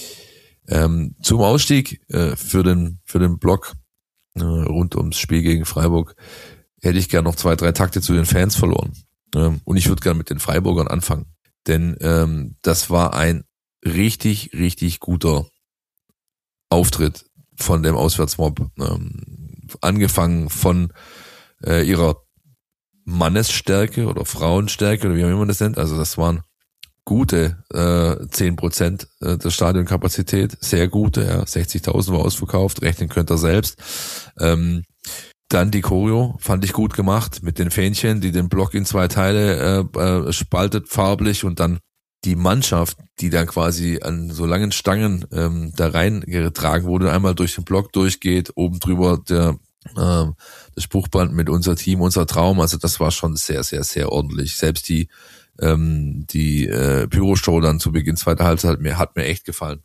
Speaker 3: Ähm, zum Ausstieg äh, für den für den Block äh, rund ums Spiel gegen Freiburg hätte ich gern noch zwei, drei Takte zu den Fans verloren. Ähm, und ich würde gerne mit den Freiburgern anfangen. Denn ähm, das war ein richtig, richtig guter Auftritt von dem Auswärtsmob. Ähm, angefangen von äh, ihrer Mannesstärke oder Frauenstärke oder wie auch immer man das nennt. Also das waren gute äh, zehn Prozent äh, der Stadionkapazität. Sehr gute, ja. sechzigtausend war ausverkauft, rechnen könnt ihr selbst. Ähm, Dann die Choreo, fand ich gut gemacht, mit den Fähnchen, die den Block in zwei Teile äh, äh, spaltet, farblich, und dann die Mannschaft, die dann quasi an so langen Stangen ähm, da reingetragen wurde, einmal durch den Block durchgeht, oben drüber der äh, das Spruchband mit unser Team, unser Traum. Also das war schon sehr, sehr, sehr ordentlich. Selbst die ähm, die äh, Pyro-Show dann zu Beginn zweiter Halbzeit hat mir, hat mir echt gefallen.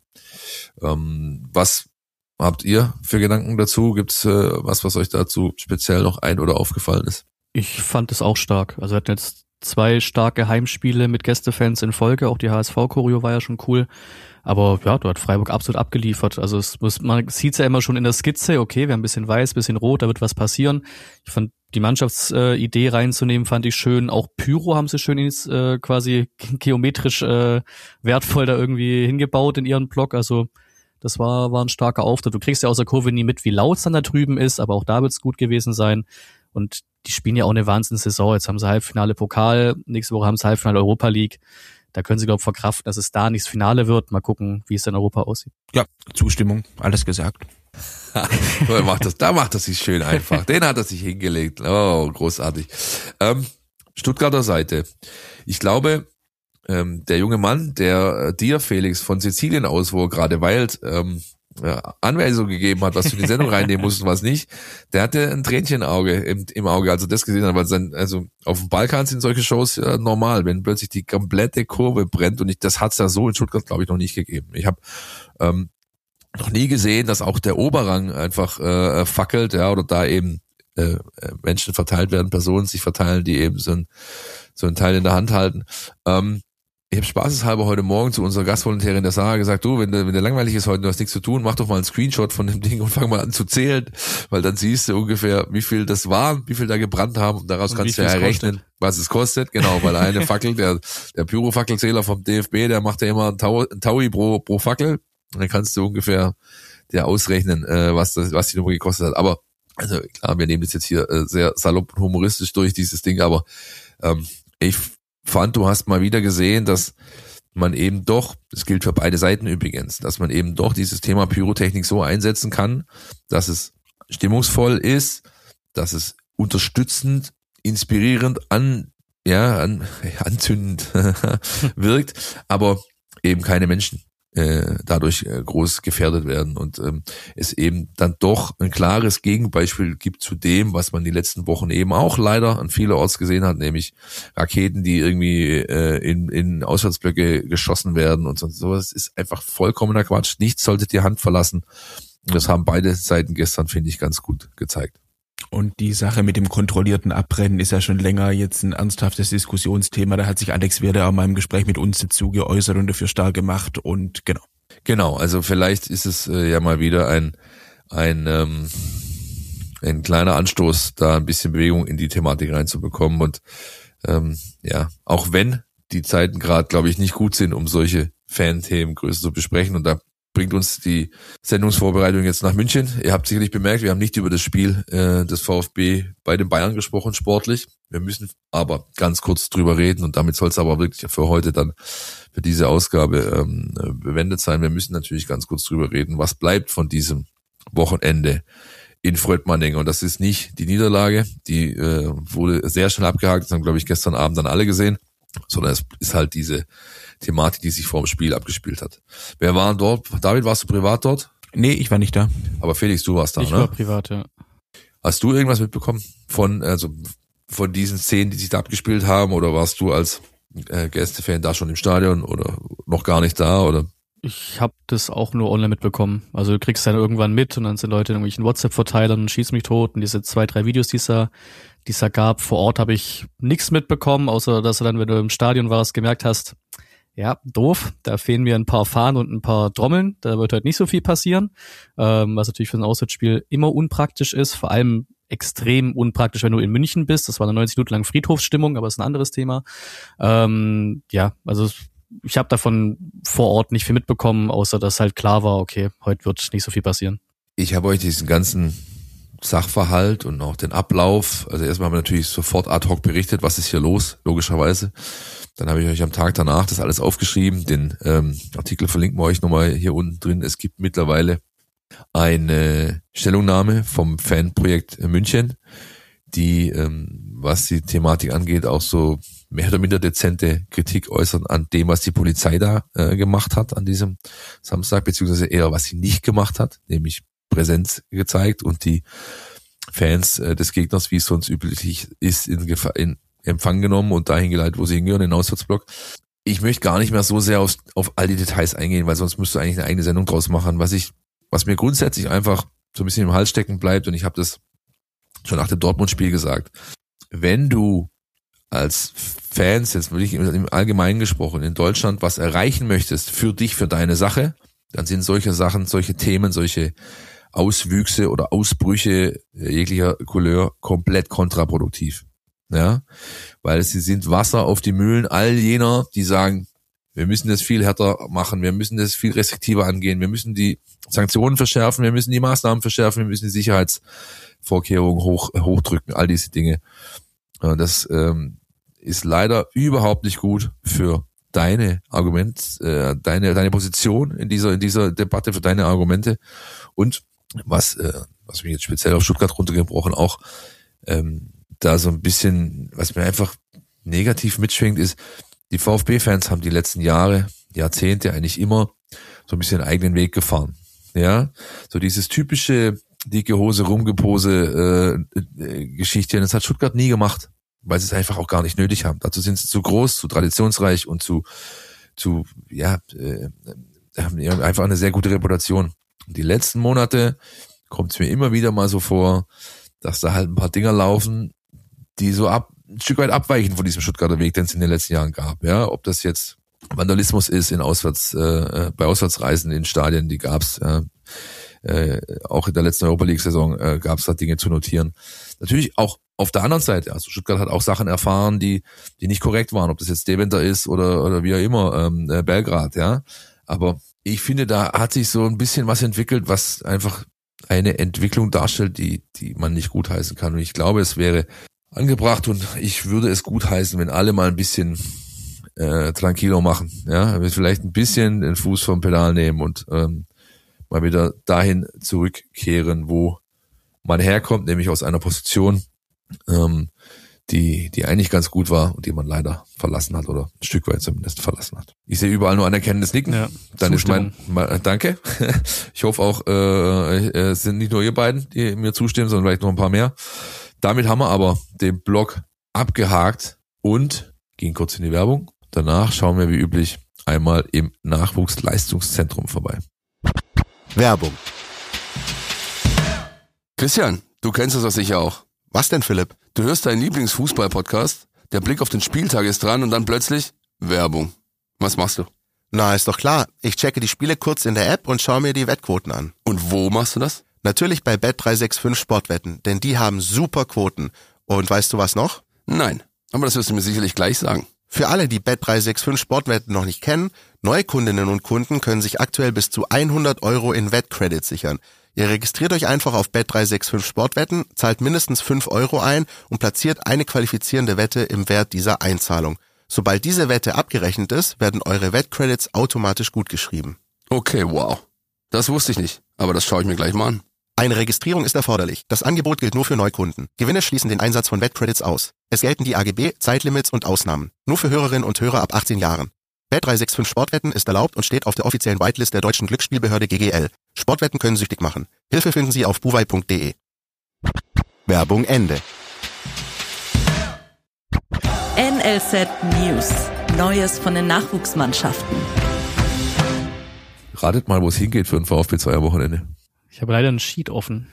Speaker 3: Ähm, was habt ihr für Gedanken dazu? Gibt's äh, was, was euch dazu speziell noch ein- oder aufgefallen ist?
Speaker 4: Ich fand es auch stark. Also wir hatten jetzt zwei starke Heimspiele mit Gästefans in Folge. Auch die H S V-Choreo war ja schon cool. Aber ja, da hat Freiburg absolut abgeliefert. Also es muss, man sieht's ja immer schon in der Skizze, okay, wir haben ein bisschen weiß, ein bisschen rot, da wird was passieren. Ich fand die Mannschaftsidee äh, reinzunehmen, fand ich schön. Auch Pyro haben sie schön ins, äh, quasi geometrisch äh, wertvoll da irgendwie hingebaut in ihren Block. Also das war war ein starker Auftritt. Du kriegst ja aus der Kurve nie mit, wie laut es dann da drüben ist, aber auch da wird's gut gewesen sein. Und die spielen ja auch eine Wahnsinnssaison. Jetzt haben sie Halbfinale Pokal, nächste Woche haben sie Halbfinale Europa League. Da können sie, glaube ich, verkraften, dass es da nicht das Finale wird. Mal gucken, wie es in Europa aussieht.
Speaker 5: Ja, Zustimmung, alles gesagt.
Speaker 3: da macht das, da macht das sich schön einfach. Den hat er sich hingelegt. Oh, großartig. Ähm, Stuttgarter Seite. Ich glaube, ähm, der junge Mann, der äh, dir, Felix, von Sizilien aus, wo er gerade weilt, ähm, äh, Anweisungen gegeben hat, was du in die Sendung reinnehmen musst und was nicht, der hatte ein Tränchen-Auge im, im Auge, als er das gesehen hat. Weil sein, also auf dem Balkan sind solche Shows äh, normal, wenn plötzlich die komplette Kurve brennt, und ich, das hat's ja so in Stuttgart, glaube ich, noch nicht gegeben. Ich habe ähm, noch nie gesehen, dass auch der Oberrang einfach äh, fackelt, ja, oder da eben äh, Menschen verteilt werden, Personen sich verteilen, die eben so ein, so ein Teil in der Hand halten. Ähm, ich habe spaßeshalber heute Morgen zu unserer Gastvolontärin der Sarah gesagt, du, wenn der, wenn der langweilig ist heute, du hast nichts zu tun, mach doch mal einen Screenshot von dem Ding und fang mal an zu zählen, weil dann siehst du ungefähr, wie viel das war, wie viel da gebrannt haben, und daraus und kannst du ja errechnen, was es kostet. Genau, weil eine Fackel, der der Pyro-Fackelzähler vom D F B, der macht ja immer ein, Tau, ein Taui pro, pro Fackel, und dann kannst du ungefähr dir ausrechnen, äh, was das, was die Nummer gekostet hat. Aber Also klar, wir nehmen das jetzt hier äh, sehr salopp und humoristisch durch, dieses Ding, aber ähm, ich fand, du hast mal wieder gesehen, dass man eben doch, das gilt für beide Seiten übrigens, dass man eben doch dieses Thema Pyrotechnik so einsetzen kann, dass es stimmungsvoll ist, dass es unterstützend, inspirierend, an, ja, an, anzündend wirkt, aber eben keine Menschen äh, dadurch äh, groß gefährdet werden und ähm, es eben dann doch ein klares Gegenbeispiel gibt zu dem, was man die letzten Wochen eben auch leider an vielerorts gesehen hat, nämlich Raketen, die irgendwie äh, in, in Auswärtsblöcke geschossen werden und so. Sowas ist einfach vollkommener Quatsch. Nichts sollte die Hand verlassen. Und das haben beide Seiten gestern, finde ich, ganz gut gezeigt.
Speaker 5: Und die Sache mit dem kontrollierten Abbrennen ist ja schon länger jetzt ein ernsthaftes Diskussionsthema. Da hat sich Alex Werder auch mal im Gespräch mit uns dazu geäußert und dafür stark gemacht und genau.
Speaker 3: Genau, also vielleicht ist es äh, ja mal wieder ein ein ähm, ein kleiner Anstoß, da ein bisschen Bewegung in die Thematik reinzubekommen und ähm, ja, auch wenn die Zeiten gerade, glaube ich, nicht gut sind, um solche Fan-Themen größer zu besprechen und da bringt uns die Sendungsvorbereitung jetzt nach München. Ihr habt sicherlich bemerkt, wir haben nicht über das Spiel äh, des VfB bei den Bayern gesprochen, sportlich. Wir müssen aber ganz kurz drüber reden und damit soll es aber wirklich für heute dann, für diese Ausgabe ähm, bewendet sein. Wir müssen natürlich ganz kurz drüber reden, was bleibt von diesem Wochenende in Fröttmanning. Und das ist nicht die Niederlage, die äh, wurde sehr schnell abgehakt, das haben, glaube ich, gestern Abend dann alle gesehen, sondern es ist halt diese Thematik, die sich vor dem Spiel abgespielt hat. Wer war dort? David, warst du privat dort?
Speaker 5: Nee, ich war nicht da.
Speaker 3: Aber Felix, du warst da,
Speaker 4: ich
Speaker 3: ne?
Speaker 4: Ich war privat, ja.
Speaker 3: Hast du irgendwas mitbekommen von, also von diesen Szenen, die sich da abgespielt haben, oder warst du als äh, Gästefan da schon im Stadion oder noch gar nicht da, oder?
Speaker 4: Ich habe das auch nur online mitbekommen. Also du kriegst dann irgendwann mit und dann sind Leute in irgendwelchen WhatsApp-Verteilern und schießt mich tot und diese zwei, drei Videos, die es da, die es da gab. Vor Ort habe ich nichts mitbekommen, außer dass du dann, wenn du im Stadion warst, gemerkt hast, ja, doof, da fehlen mir ein paar Fahnen und ein paar Trommeln, da wird heute nicht so viel passieren, ähm, was natürlich für ein Auswärtsspiel immer unpraktisch ist, vor allem extrem unpraktisch, wenn du in München bist. Das war eine neunzig Minuten lang Friedhofsstimmung, aber ist ein anderes Thema. Ähm, ja, also ich habe davon vor Ort nicht viel mitbekommen, außer dass halt klar war, okay, heute wird nicht so viel passieren.
Speaker 3: Ich habe euch diesen ganzen Sachverhalt und auch den Ablauf, also erstmal haben wir natürlich sofort ad hoc berichtet, was ist hier los, logischerweise. Dann habe ich euch am Tag danach das alles aufgeschrieben, den ähm, Artikel verlinken wir euch nochmal hier unten drin. Es gibt mittlerweile eine Stellungnahme vom Fanprojekt München, die, ähm, was die Thematik angeht, auch so mehr oder minder dezente Kritik äußern an dem, was die Polizei da äh, gemacht hat an diesem Samstag, beziehungsweise eher, was sie nicht gemacht hat, nämlich Präsenz gezeigt und die Fans äh, des Gegners, wie es sonst üblich ist, in, Gefahr, in Empfang genommen und dahin geleitet, wo sie hingehören, in den Auswärtsblock. Ich möchte gar nicht mehr so sehr auf, auf all die Details eingehen, weil sonst müsst du eigentlich eine eigene Sendung draus machen. Was ich, was mir grundsätzlich einfach so ein bisschen im Hals stecken bleibt, und ich habe das schon nach dem Dortmund-Spiel gesagt, wenn du als Fans, jetzt wirklich im Allgemeinen gesprochen, in Deutschland was erreichen möchtest für dich, für deine Sache, dann sind solche Sachen, solche Themen, solche Auswüchse oder Ausbrüche jeglicher Couleur komplett kontraproduktiv. Ja, weil sie sind Wasser auf die Mühlen all jener, die sagen, wir müssen das viel härter machen, wir müssen das viel restriktiver angehen, wir müssen die Sanktionen verschärfen, wir müssen die Maßnahmen verschärfen, wir müssen die Sicherheitsvorkehrungen hoch, hochdrücken, all diese Dinge. Das ähm, ist leider überhaupt nicht gut für deine Argument, äh, deine deine Position in dieser in dieser Debatte, für deine Argumente, und was äh, was mich jetzt speziell auf Stuttgart runtergebrochen auch ähm, da so ein bisschen, was mir einfach negativ mitschwingt, ist, die VfB-Fans haben die letzten Jahre, Jahrzehnte eigentlich immer so ein bisschen einen eigenen Weg gefahren. Ja, so dieses typische dicke Hose, Rumgepose äh, äh, Geschichte, das hat Stuttgart nie gemacht, weil sie es einfach auch gar nicht nötig haben. Dazu sind sie zu groß, zu traditionsreich und zu, zu ja, äh, haben einfach eine sehr gute Reputation. Und die letzten Monate kommt es mir immer wieder mal so vor, dass da halt ein paar Dinger laufen, die so ab, ein Stück weit abweichen von diesem Stuttgarter Weg, den es in den letzten Jahren gab. Ja, ob das jetzt Vandalismus ist in Auswärts, äh, bei Auswärtsreisen in Stadien, die gab's. Äh, äh, auch in der letzten Europa League Saison äh, gab's da Dinge zu notieren. Natürlich auch auf der anderen Seite. Also Stuttgart hat auch Sachen erfahren, die die nicht korrekt waren, ob das jetzt Deventer ist oder oder wie auch immer ähm, äh, Belgrad. Ja, aber ich finde, da hat sich so ein bisschen was entwickelt, was einfach eine Entwicklung darstellt, die, die man nicht gutheißen kann. Und ich glaube, es wäre angebracht und ich würde es gutheißen, wenn alle mal ein bisschen äh, tranquilo machen. Ja, vielleicht ein bisschen den Fuß vom Pedal nehmen und ähm, mal wieder dahin zurückkehren, wo man herkommt, nämlich aus einer Position, ähm, die die eigentlich ganz gut war und die man leider verlassen hat oder ein Stück weit zumindest verlassen hat. Ich sehe überall nur anerkennendes Nicken. Ja, Dann ist mein, mein Danke. Ich hoffe auch, äh, es sind nicht nur ihr beiden, die mir zustimmen, sondern vielleicht noch ein paar mehr. Damit haben wir aber den Block abgehakt und gehen kurz in die Werbung. Danach schauen wir wie üblich einmal im Nachwuchsleistungszentrum vorbei.
Speaker 8: Werbung.
Speaker 9: Christian, du kennst das doch sicher auch.
Speaker 8: Was denn, Philipp?
Speaker 9: Du hörst deinen Lieblingsfußball-Podcast, der Blick auf den Spieltag ist dran und dann plötzlich Werbung. Was machst du?
Speaker 8: Na, ist doch klar. Ich checke die Spiele kurz in der App und schaue mir die Wettquoten an.
Speaker 9: Und wo machst du das?
Speaker 8: Natürlich bei Bet drei sechs fünf Sportwetten, denn die haben super Quoten. Und weißt du was noch?
Speaker 9: Nein, aber das wirst du mir sicherlich gleich sagen.
Speaker 8: Für alle, die Bet drei sechs fünf Sportwetten noch nicht kennen, Neukundinnen und Kunden können sich aktuell bis zu hundert Euro in Wettcredits sichern. Ihr registriert euch einfach auf Bet drei sechs fünf Sportwetten, zahlt mindestens fünf Euro ein und platziert eine qualifizierende Wette im Wert dieser Einzahlung. Sobald diese Wette abgerechnet ist, werden eure Wettcredits automatisch gutgeschrieben.
Speaker 9: Okay, wow. Das wusste ich nicht, aber das schaue ich mir gleich mal an.
Speaker 8: Eine Registrierung ist erforderlich. Das Angebot gilt nur für Neukunden. Gewinne schließen den Einsatz von Wettcredits aus. Es gelten die A G B, Zeitlimits und Ausnahmen. Nur für Hörerinnen und Hörer ab achtzehn Jahren. Bet drei sechs fünf Sportwetten ist erlaubt und steht auf der offiziellen Whitelist der deutschen Glücksspielbehörde G G L. Sportwetten können süchtig machen. Hilfe finden Sie auf buwei punkt de. Werbung Ende.
Speaker 1: N L Z News. Neues von den Nachwuchsmannschaften.
Speaker 3: Ratet mal, wo es hingeht für ein VfB zwei Wochenende.
Speaker 4: Ich habe leider einen Sheet offen.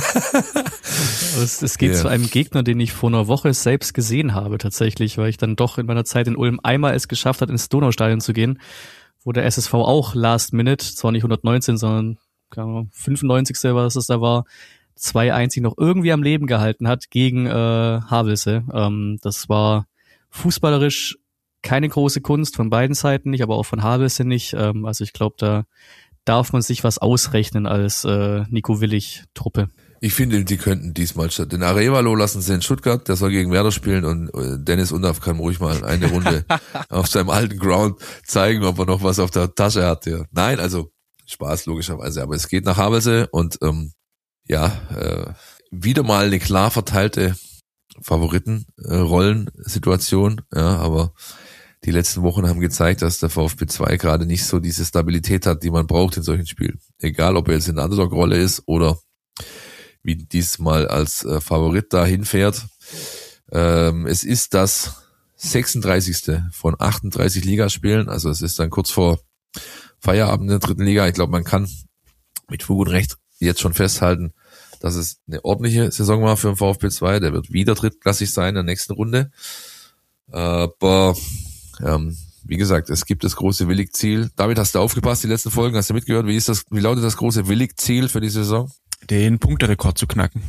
Speaker 4: es, es geht yeah. zu einem Gegner, den ich vor einer Woche selbst gesehen habe tatsächlich, weil ich dann doch in meiner Zeit in Ulm einmal es geschafft hat, ins Donaustadion zu gehen, wo der S S V auch last minute, zwar nicht hundertneunzehn, sondern fünfundneunzigste was es da war, zwei eins noch irgendwie am Leben gehalten hat gegen äh, Havelse. Ähm, das war fußballerisch keine große Kunst, von beiden Seiten nicht, aber auch von Havelse nicht. Ähm, also ich glaube, da darf man sich was ausrechnen als äh, Nico Willig-Truppe.
Speaker 3: Ich finde, die könnten diesmal statt. Den Arevalo lassen sie in Stuttgart, der soll gegen Werder spielen und Dennis Undaff kann ruhig mal eine Runde auf seinem alten Ground zeigen, ob er noch was auf der Tasche hat. Ja. Nein, also Spaß logischerweise, aber es geht nach Havelse und ähm, ja, äh, wieder mal eine klar verteilte Favoritenrollensituation, äh, ja, aber die letzten Wochen haben gezeigt, dass der VfB zwei gerade nicht so diese Stabilität hat, die man braucht in solchen Spielen. Egal, ob er jetzt in der Underdog-Rolle ist oder wie diesmal als äh, Favorit da hinfährt. Ähm, es ist das sechsunddreißigste von achtunddreißig Ligaspielen, also es ist dann kurz vor Feierabend in der dritten Liga. Ich glaube, man kann mit Fug und Recht jetzt schon festhalten, dass es eine ordentliche Saison war für den VfB zwei. Der wird wieder drittklassig sein in der nächsten Runde. Aber ähm, wie gesagt, es gibt das große Willig-Ziel. David, hast du aufgepasst, die letzten Folgen? Hast du mitgehört? Wie ist das? Wie lautet das große Willig-Ziel für die Saison?
Speaker 5: Den Punkterekord zu knacken.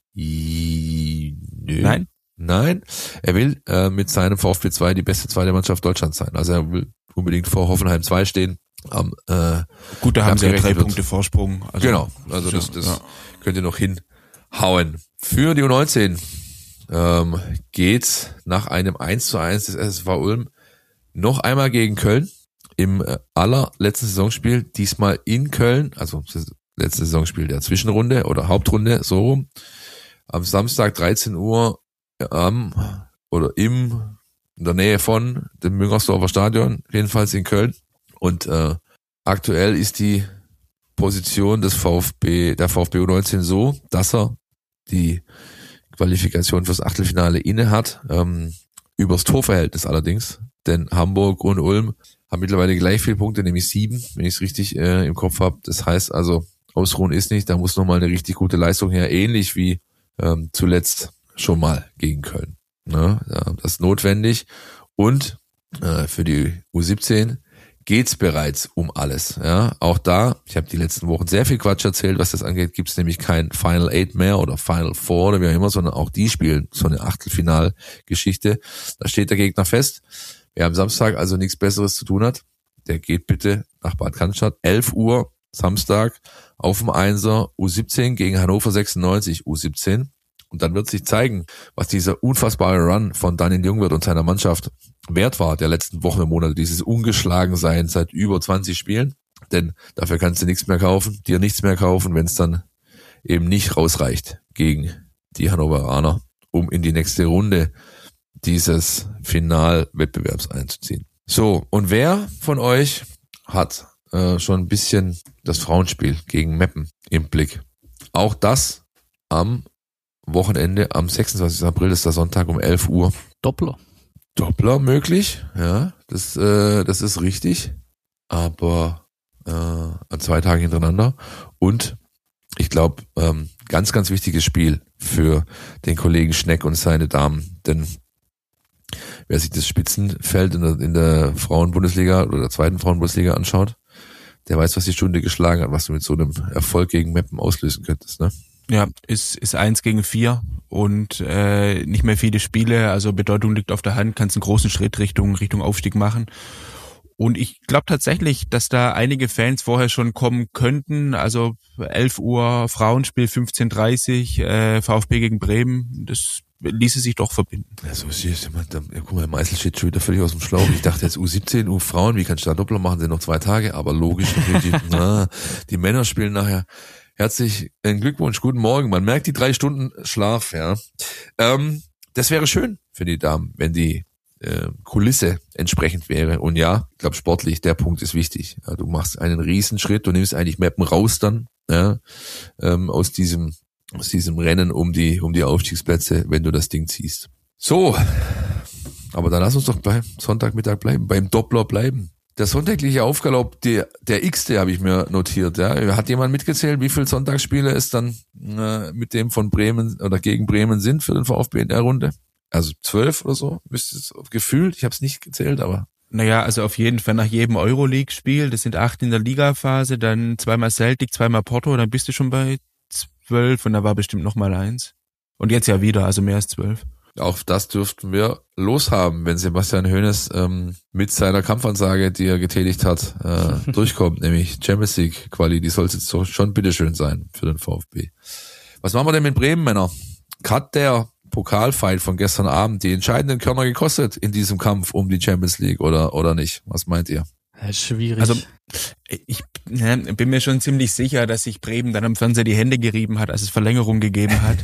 Speaker 3: I, nö.
Speaker 5: Nein?
Speaker 3: Nein. Er will äh, mit seinem VfB zwei die beste zweite Mannschaft Deutschlands sein. Also er will unbedingt vor Hoffenheim zwei stehen. Um, äh,
Speaker 5: Gut, da haben sie ja drei wird. Punkte Vorsprung.
Speaker 3: Also, genau, also das, das ja. könnt ihr noch hinhauen. Für die U neunzehn ähm, geht's nach einem eins zu eins des S S V Ulm noch einmal gegen Köln im äh, allerletzten Saisonspiel, diesmal in Köln, also das letzte Saisonspiel der Zwischenrunde oder Hauptrunde, so rum, am Samstag dreizehn Uhr am oder im in der Nähe von dem Müngersdorfer Stadion, jedenfalls in Köln. Und äh, aktuell ist die Position des VfB, der VfB U neunzehn so, dass er die Qualifikation fürs Achtelfinale inne hat, ähm, übers Torverhältnis allerdings. Denn Hamburg und Ulm haben mittlerweile gleich viele Punkte, nämlich sieben, wenn ich es richtig äh, im Kopf habe. Das heißt also, ausruhen ist nicht, da muss nochmal eine richtig gute Leistung her, ähnlich wie ähm, zuletzt schon mal gegen Köln. Ne? Ja, das ist notwendig. Und äh, für die U siebzehn geht's bereits um alles. Ja, auch da, ich habe die letzten Wochen sehr viel Quatsch erzählt, was das angeht, gibt's nämlich kein Final Eight mehr oder Final Four oder wie auch immer, sondern auch die spielen so eine Achtelfinalgeschichte. Da steht der Gegner fest. Wer am Samstag also nichts Besseres zu tun hat, der geht bitte nach Bad Cannstatt. elf Uhr Samstag auf dem Einser U siebzehn gegen Hannover sechsundneunzig U siebzehn. Und dann wird sich zeigen, was dieser unfassbare Run von Daniel Jungwirth und seiner Mannschaft wert war der letzten Wochen und Monate. Dieses Ungeschlagensein seit über zwanzig Spielen. Denn dafür kannst du nichts mehr kaufen, dir nichts mehr kaufen, wenn es dann eben nicht rausreicht gegen die Hannoveraner, um in die nächste Runde dieses Finalwettbewerbs einzuziehen. So, und wer von euch hat äh, schon ein bisschen das Frauenspiel gegen Meppen im Blick? Auch das am Wochenende, am sechsundzwanzigsten April, ist der Sonntag um elf Uhr.
Speaker 4: Doppler.
Speaker 3: Doppler möglich, ja, das, äh, das ist richtig, aber äh, an zwei Tagen hintereinander. Und ich glaube, ähm, ganz, ganz wichtiges Spiel für den Kollegen Schneck und seine Damen, denn wer sich das Spitzenfeld in der, in der Frauenbundesliga oder der zweiten Frauenbundesliga anschaut, der weiß, was die Stunde geschlagen hat, was du mit so einem Erfolg gegen Meppen auslösen könntest, ne?
Speaker 5: Ja, ist ist eins gegen vier und äh, nicht mehr viele Spiele, also Bedeutung liegt auf der Hand, kannst einen großen Schritt Richtung Richtung Aufstieg machen. Und ich glaube tatsächlich, dass da einige Fans vorher schon kommen könnten, also elf Uhr Frauenspiel, fünfzehn Uhr dreißig, äh, VfB gegen Bremen, das ließe sich doch verbinden.
Speaker 3: Ja, so ist es. Ja, guck mal, Meißel steht schon wieder völlig aus dem Schlauch. Ich dachte jetzt U siebzehn, U Frauen, wie kannst du da Doppler machen, sind noch zwei Tage, aber logisch natürlich, na, die Männer spielen nachher. Herzlichen Glückwunsch, guten Morgen. Man merkt die drei Stunden Schlaf, ja. Ähm, das wäre schön für die Damen, wenn die äh, Kulisse entsprechend wäre. Und ja, ich glaube sportlich, der Punkt ist wichtig. Ja, du machst einen Riesenschritt, du nimmst eigentlich Meppen raus dann, ja, ähm, aus diesem aus diesem Rennen um die um die Aufstiegsplätze, wenn du das Ding ziehst. So, aber dann lass uns doch beim Sonntagmittag bleiben, beim Doppler bleiben. Der sonntägliche Aufgalopp, der, der X-te habe ich mir notiert. Ja. Hat jemand mitgezählt, wie viele Sonntagsspiele es dann äh, mit dem von Bremen oder gegen Bremen sind für den VfB in der Runde? Also zwölf oder so, müsste es gefühlt. Ich habe es nicht gezählt, aber...
Speaker 5: Naja, also auf jeden Fall nach jedem Euroleague-Spiel, das sind acht in der Ligaphase, dann zweimal Celtic, zweimal Porto, dann bist du schon bei zwölf und da war bestimmt noch mal eins. Und jetzt ja wieder, also mehr als zwölf.
Speaker 3: Auch das dürften wir loshaben, wenn Sebastian Hoeneß ähm, mit seiner Kampfansage, die er getätigt hat, äh, durchkommt, nämlich Champions League Quali, die soll es jetzt so schon bitteschön sein für den VfB. Was machen wir denn mit Bremen, Männer? Hat der Pokalfight von gestern Abend die entscheidenden Körner gekostet in diesem Kampf um die Champions League oder oder nicht? Was meint ihr?
Speaker 4: Ja, schwierig.
Speaker 5: Also ich ne, bin mir schon ziemlich sicher, dass sich Bremen dann am Fernseher die Hände gerieben hat, als es Verlängerung gegeben hat.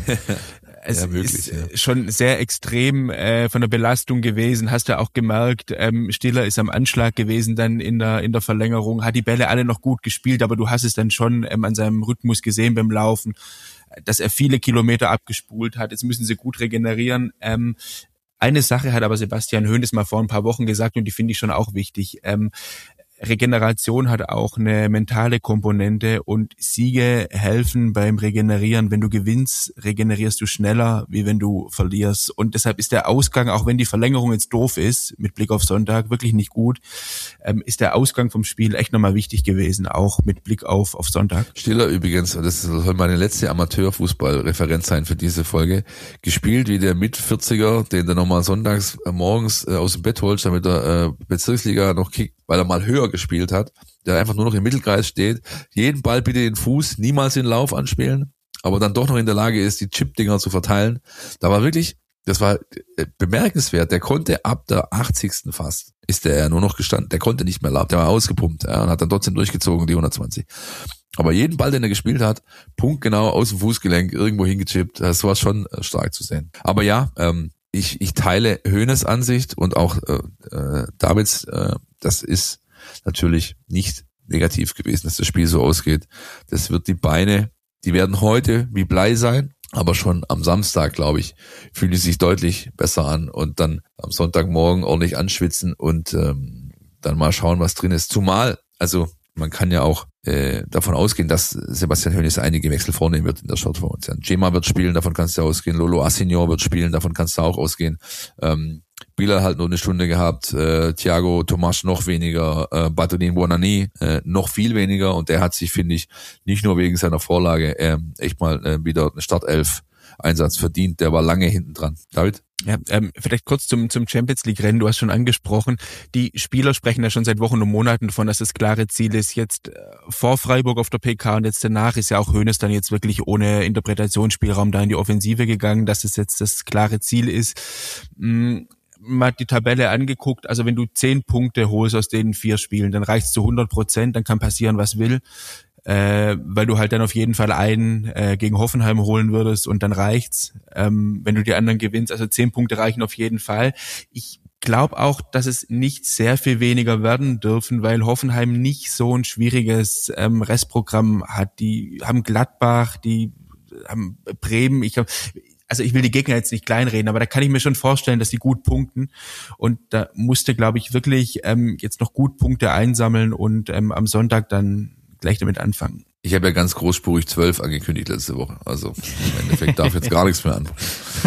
Speaker 5: Es
Speaker 3: ja, möglich,
Speaker 5: ist
Speaker 3: ja.
Speaker 5: schon sehr extrem äh, von der Belastung gewesen. Hast du auch gemerkt, ähm, Stiller ist am Anschlag gewesen dann in der in der Verlängerung, hat die Bälle alle noch gut gespielt, aber du hast es dann schon ähm, an seinem Rhythmus gesehen beim Laufen, dass er viele Kilometer abgespult hat. Jetzt müssen sie gut regenerieren. Ähm, eine Sache hat aber Sebastian Hoeneß mal vor ein paar Wochen gesagt und die finde ich schon auch wichtig. Ähm, Regeneration hat auch eine mentale Komponente und Siege helfen beim Regenerieren. Wenn du gewinnst, regenerierst du schneller, wie wenn du verlierst. Und deshalb ist der Ausgang, auch wenn die Verlängerung jetzt doof ist, mit Blick auf Sonntag, wirklich nicht gut, ähm, ist der Ausgang vom Spiel echt nochmal wichtig gewesen, auch mit Blick auf, auf Sonntag.
Speaker 3: Stiller übrigens, das soll meine letzte Amateurfußball-Referenz sein für diese Folge, gespielt wie der Mit-vierziger, den du nochmal sonntags äh, morgens äh, aus dem Bett holst, damit er äh, Bezirksliga noch kickt, weil er mal höher gespielt hat, der einfach nur noch im Mittelkreis steht, jeden Ball bitte den Fuß, niemals den Lauf anspielen, aber dann doch noch in der Lage ist, die Chip-Dinger zu verteilen. Da war wirklich, das war bemerkenswert, der konnte ab der achtzigsten fast, ist der nur noch gestanden, der konnte nicht mehr laufen, der war ausgepumpt, ja, und hat dann trotzdem durchgezogen, die hundertzwanzig. Aber jeden Ball, den er gespielt hat, punktgenau aus dem Fußgelenk, irgendwo hingechippt, das war schon stark zu sehen. Aber ja, ähm, ich, ich teile Hoeneß Ansicht und auch äh, äh, Davids, äh, das ist natürlich nicht negativ gewesen, dass das Spiel so ausgeht. Das wird die Beine, die werden heute wie Blei sein, aber schon am Samstag, glaube ich, fühlen die sich deutlich besser an und dann am Sonntagmorgen ordentlich anschwitzen und ähm, dann mal schauen, was drin ist. Zumal, also man kann ja auch äh, davon ausgehen, dass Sebastian Hoeneß einige Wechsel vornehmen wird in der Startformation. Cema wird spielen, davon kannst du ausgehen. Lolo Assignor wird spielen, davon kannst du auch ausgehen. Ähm, Bilal hat nur eine Stunde gehabt, äh, Thiago Tomas noch weniger, äh, Batonin Buonani äh, noch viel weniger und der hat sich, finde ich, nicht nur wegen seiner Vorlage äh, echt mal äh, wieder eine Startelf Einsatz verdient. Der war lange hinten dran. David?
Speaker 5: Ja, ähm, vielleicht kurz zum zum Champions League Rennen. Du hast schon angesprochen, die Spieler sprechen ja schon seit Wochen und Monaten davon, dass das klare Ziel ist. Jetzt äh, vor Freiburg auf der P K und jetzt danach ist ja auch Hoeneß dann jetzt wirklich ohne Interpretationsspielraum da in die Offensive gegangen, dass es jetzt das klare Ziel ist. Mhm. Man hat die Tabelle angeguckt, also wenn du zehn Punkte holst aus den vier Spielen, dann reicht's zu hundert Prozent, dann kann passieren, was will, äh, weil du halt dann auf jeden Fall einen äh, gegen Hoffenheim holen würdest und dann reicht's, ähm, wenn du die anderen gewinnst, also zehn Punkte reichen auf jeden Fall. Ich glaube auch, dass es nicht sehr viel weniger werden dürfen, weil Hoffenheim nicht so ein schwieriges ähm, Restprogramm hat. Die haben Gladbach, die haben Bremen, ich glaube, also ich will die Gegner jetzt nicht kleinreden, aber da kann ich mir schon vorstellen, dass die gut punkten und da musste, glaube ich, wirklich ähm, jetzt noch gut Punkte einsammeln und ähm, am Sonntag dann gleich damit anfangen.
Speaker 3: Ich habe ja ganz großspurig zwölf angekündigt letzte Woche, also im Endeffekt darf jetzt gar nichts mehr an.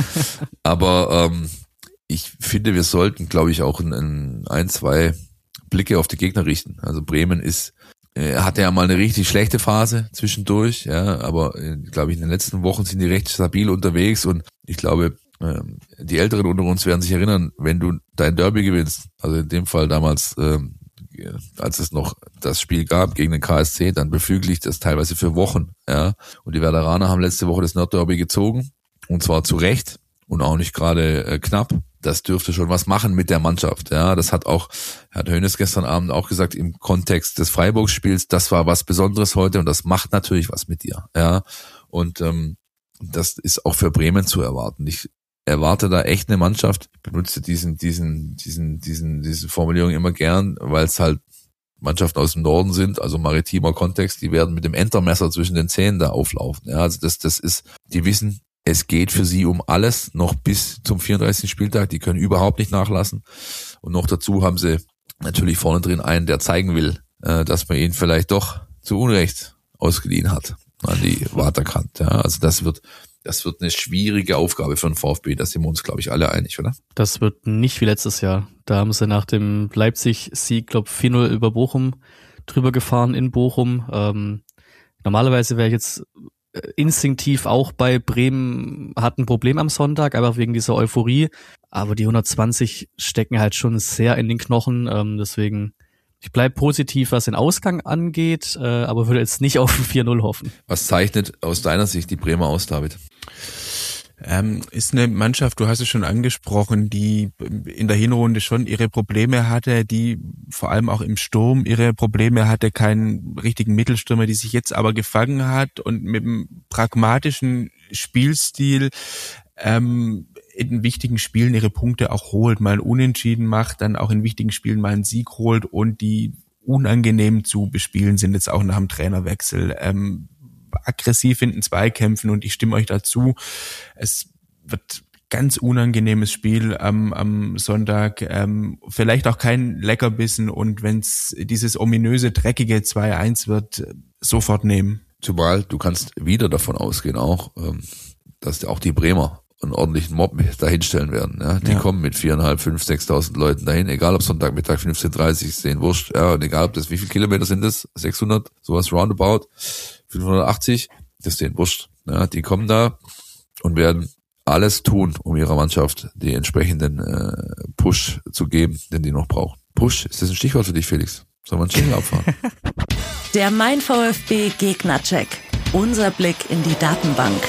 Speaker 3: Aber ähm, ich finde, wir sollten, glaube ich, auch ein, ein, zwei Blicke auf die Gegner richten. Also Bremen ist Er hatte ja mal eine richtig schlechte Phase zwischendurch, ja, aber glaube ich in den letzten Wochen sind die recht stabil unterwegs und ich glaube, ähm, die Älteren unter uns werden sich erinnern, wenn du dein Derby gewinnst, also in dem Fall damals, ähm, als es noch das Spiel gab gegen den K S C, dann beflügel ich das teilweise für Wochen, ja, und die Werderaner haben letzte Woche das Nordderby gezogen und zwar zu Recht und auch nicht gerade äh, knapp. Das dürfte schon was machen mit der Mannschaft. Ja, das hat auch, hat Hoeneß gestern Abend auch gesagt, im Kontext des Freiburg-Spiels, das war was Besonderes heute und das macht natürlich was mit dir. Ja, und ähm, das ist auch für Bremen zu erwarten. Ich erwarte da echt eine Mannschaft, ich benutze diesen, diesen, diesen, diesen, diese Formulierung immer gern, weil es halt Mannschaften aus dem Norden sind, also maritimer Kontext, die werden mit dem Entermesser zwischen den Zähnen da auflaufen. Ja, also das, das ist, die wissen, es geht für sie um alles, noch bis zum vierunddreißigsten Spieltag. Die können überhaupt nicht nachlassen. Und noch dazu haben sie natürlich vorne drin einen, der zeigen will, dass man ihn vielleicht doch zu Unrecht ausgeliehen hat an die Waterkant. Ja, also das wird, das wird eine schwierige Aufgabe für den VfB. Da sind wir uns, glaube ich, alle einig, oder?
Speaker 4: Das wird nicht wie letztes Jahr. Da haben sie nach dem Leipzig-Sieg, glaube vier null über Bochum drüber gefahren in Bochum. Ähm, normalerweise wäre ich jetzt instinktiv auch bei Bremen, hat ein Problem am Sonntag, einfach wegen dieser Euphorie. Aber die hundertzwanzig stecken halt schon sehr in den Knochen. Ähm, deswegen, ich bleib positiv, was den Ausgang angeht, äh, aber würde jetzt nicht auf ein vier null hoffen.
Speaker 3: Was zeichnet aus deiner Sicht die Bremer aus, David?
Speaker 5: Ähm, ist eine Mannschaft, du hast es schon angesprochen, die in der Hinrunde schon ihre Probleme hatte, die vor allem auch im Sturm ihre Probleme hatte, keinen richtigen Mittelstürmer, die sich jetzt aber gefangen hat und mit einem pragmatischen Spielstil ähm, in wichtigen Spielen ihre Punkte auch holt, mal Unentschieden macht, dann auch in wichtigen Spielen mal einen Sieg holt und die unangenehm zu bespielen sind, jetzt auch nach dem Trainerwechsel. Ähm, aggressiv in den Zweikämpfen und ich stimme euch dazu. Es wird ganz unangenehmes Spiel am, am Sonntag, ähm, vielleicht auch kein Leckerbissen und wenn es dieses ominöse, dreckige zwei eins wird, sofort nehmen.
Speaker 3: Zumal du kannst wieder davon ausgehen auch, ähm, dass auch die Bremer einen ordentlichen Mob dahinstellen werden. Ja? Die ja. kommen mit viereinhalb, fünf, sechstausend Leuten dahin, egal ob Sonntagmittag fünfzehn Uhr dreißig ist denen wurscht, ja, und egal ob das, wie viele Kilometer sind das? sechshundert, sowas roundabout, fünfhundertachtzig, das ist denen wurscht. Ja? Die kommen da und werden alles tun, um ihrer Mannschaft die entsprechenden äh, Push zu geben, den die noch brauchen. Push, ist das ein Stichwort für dich, Felix? Soll man einen Jingle abfahren?
Speaker 1: Der Mein VfB Gegnercheck. Unser Blick in die Datenbank.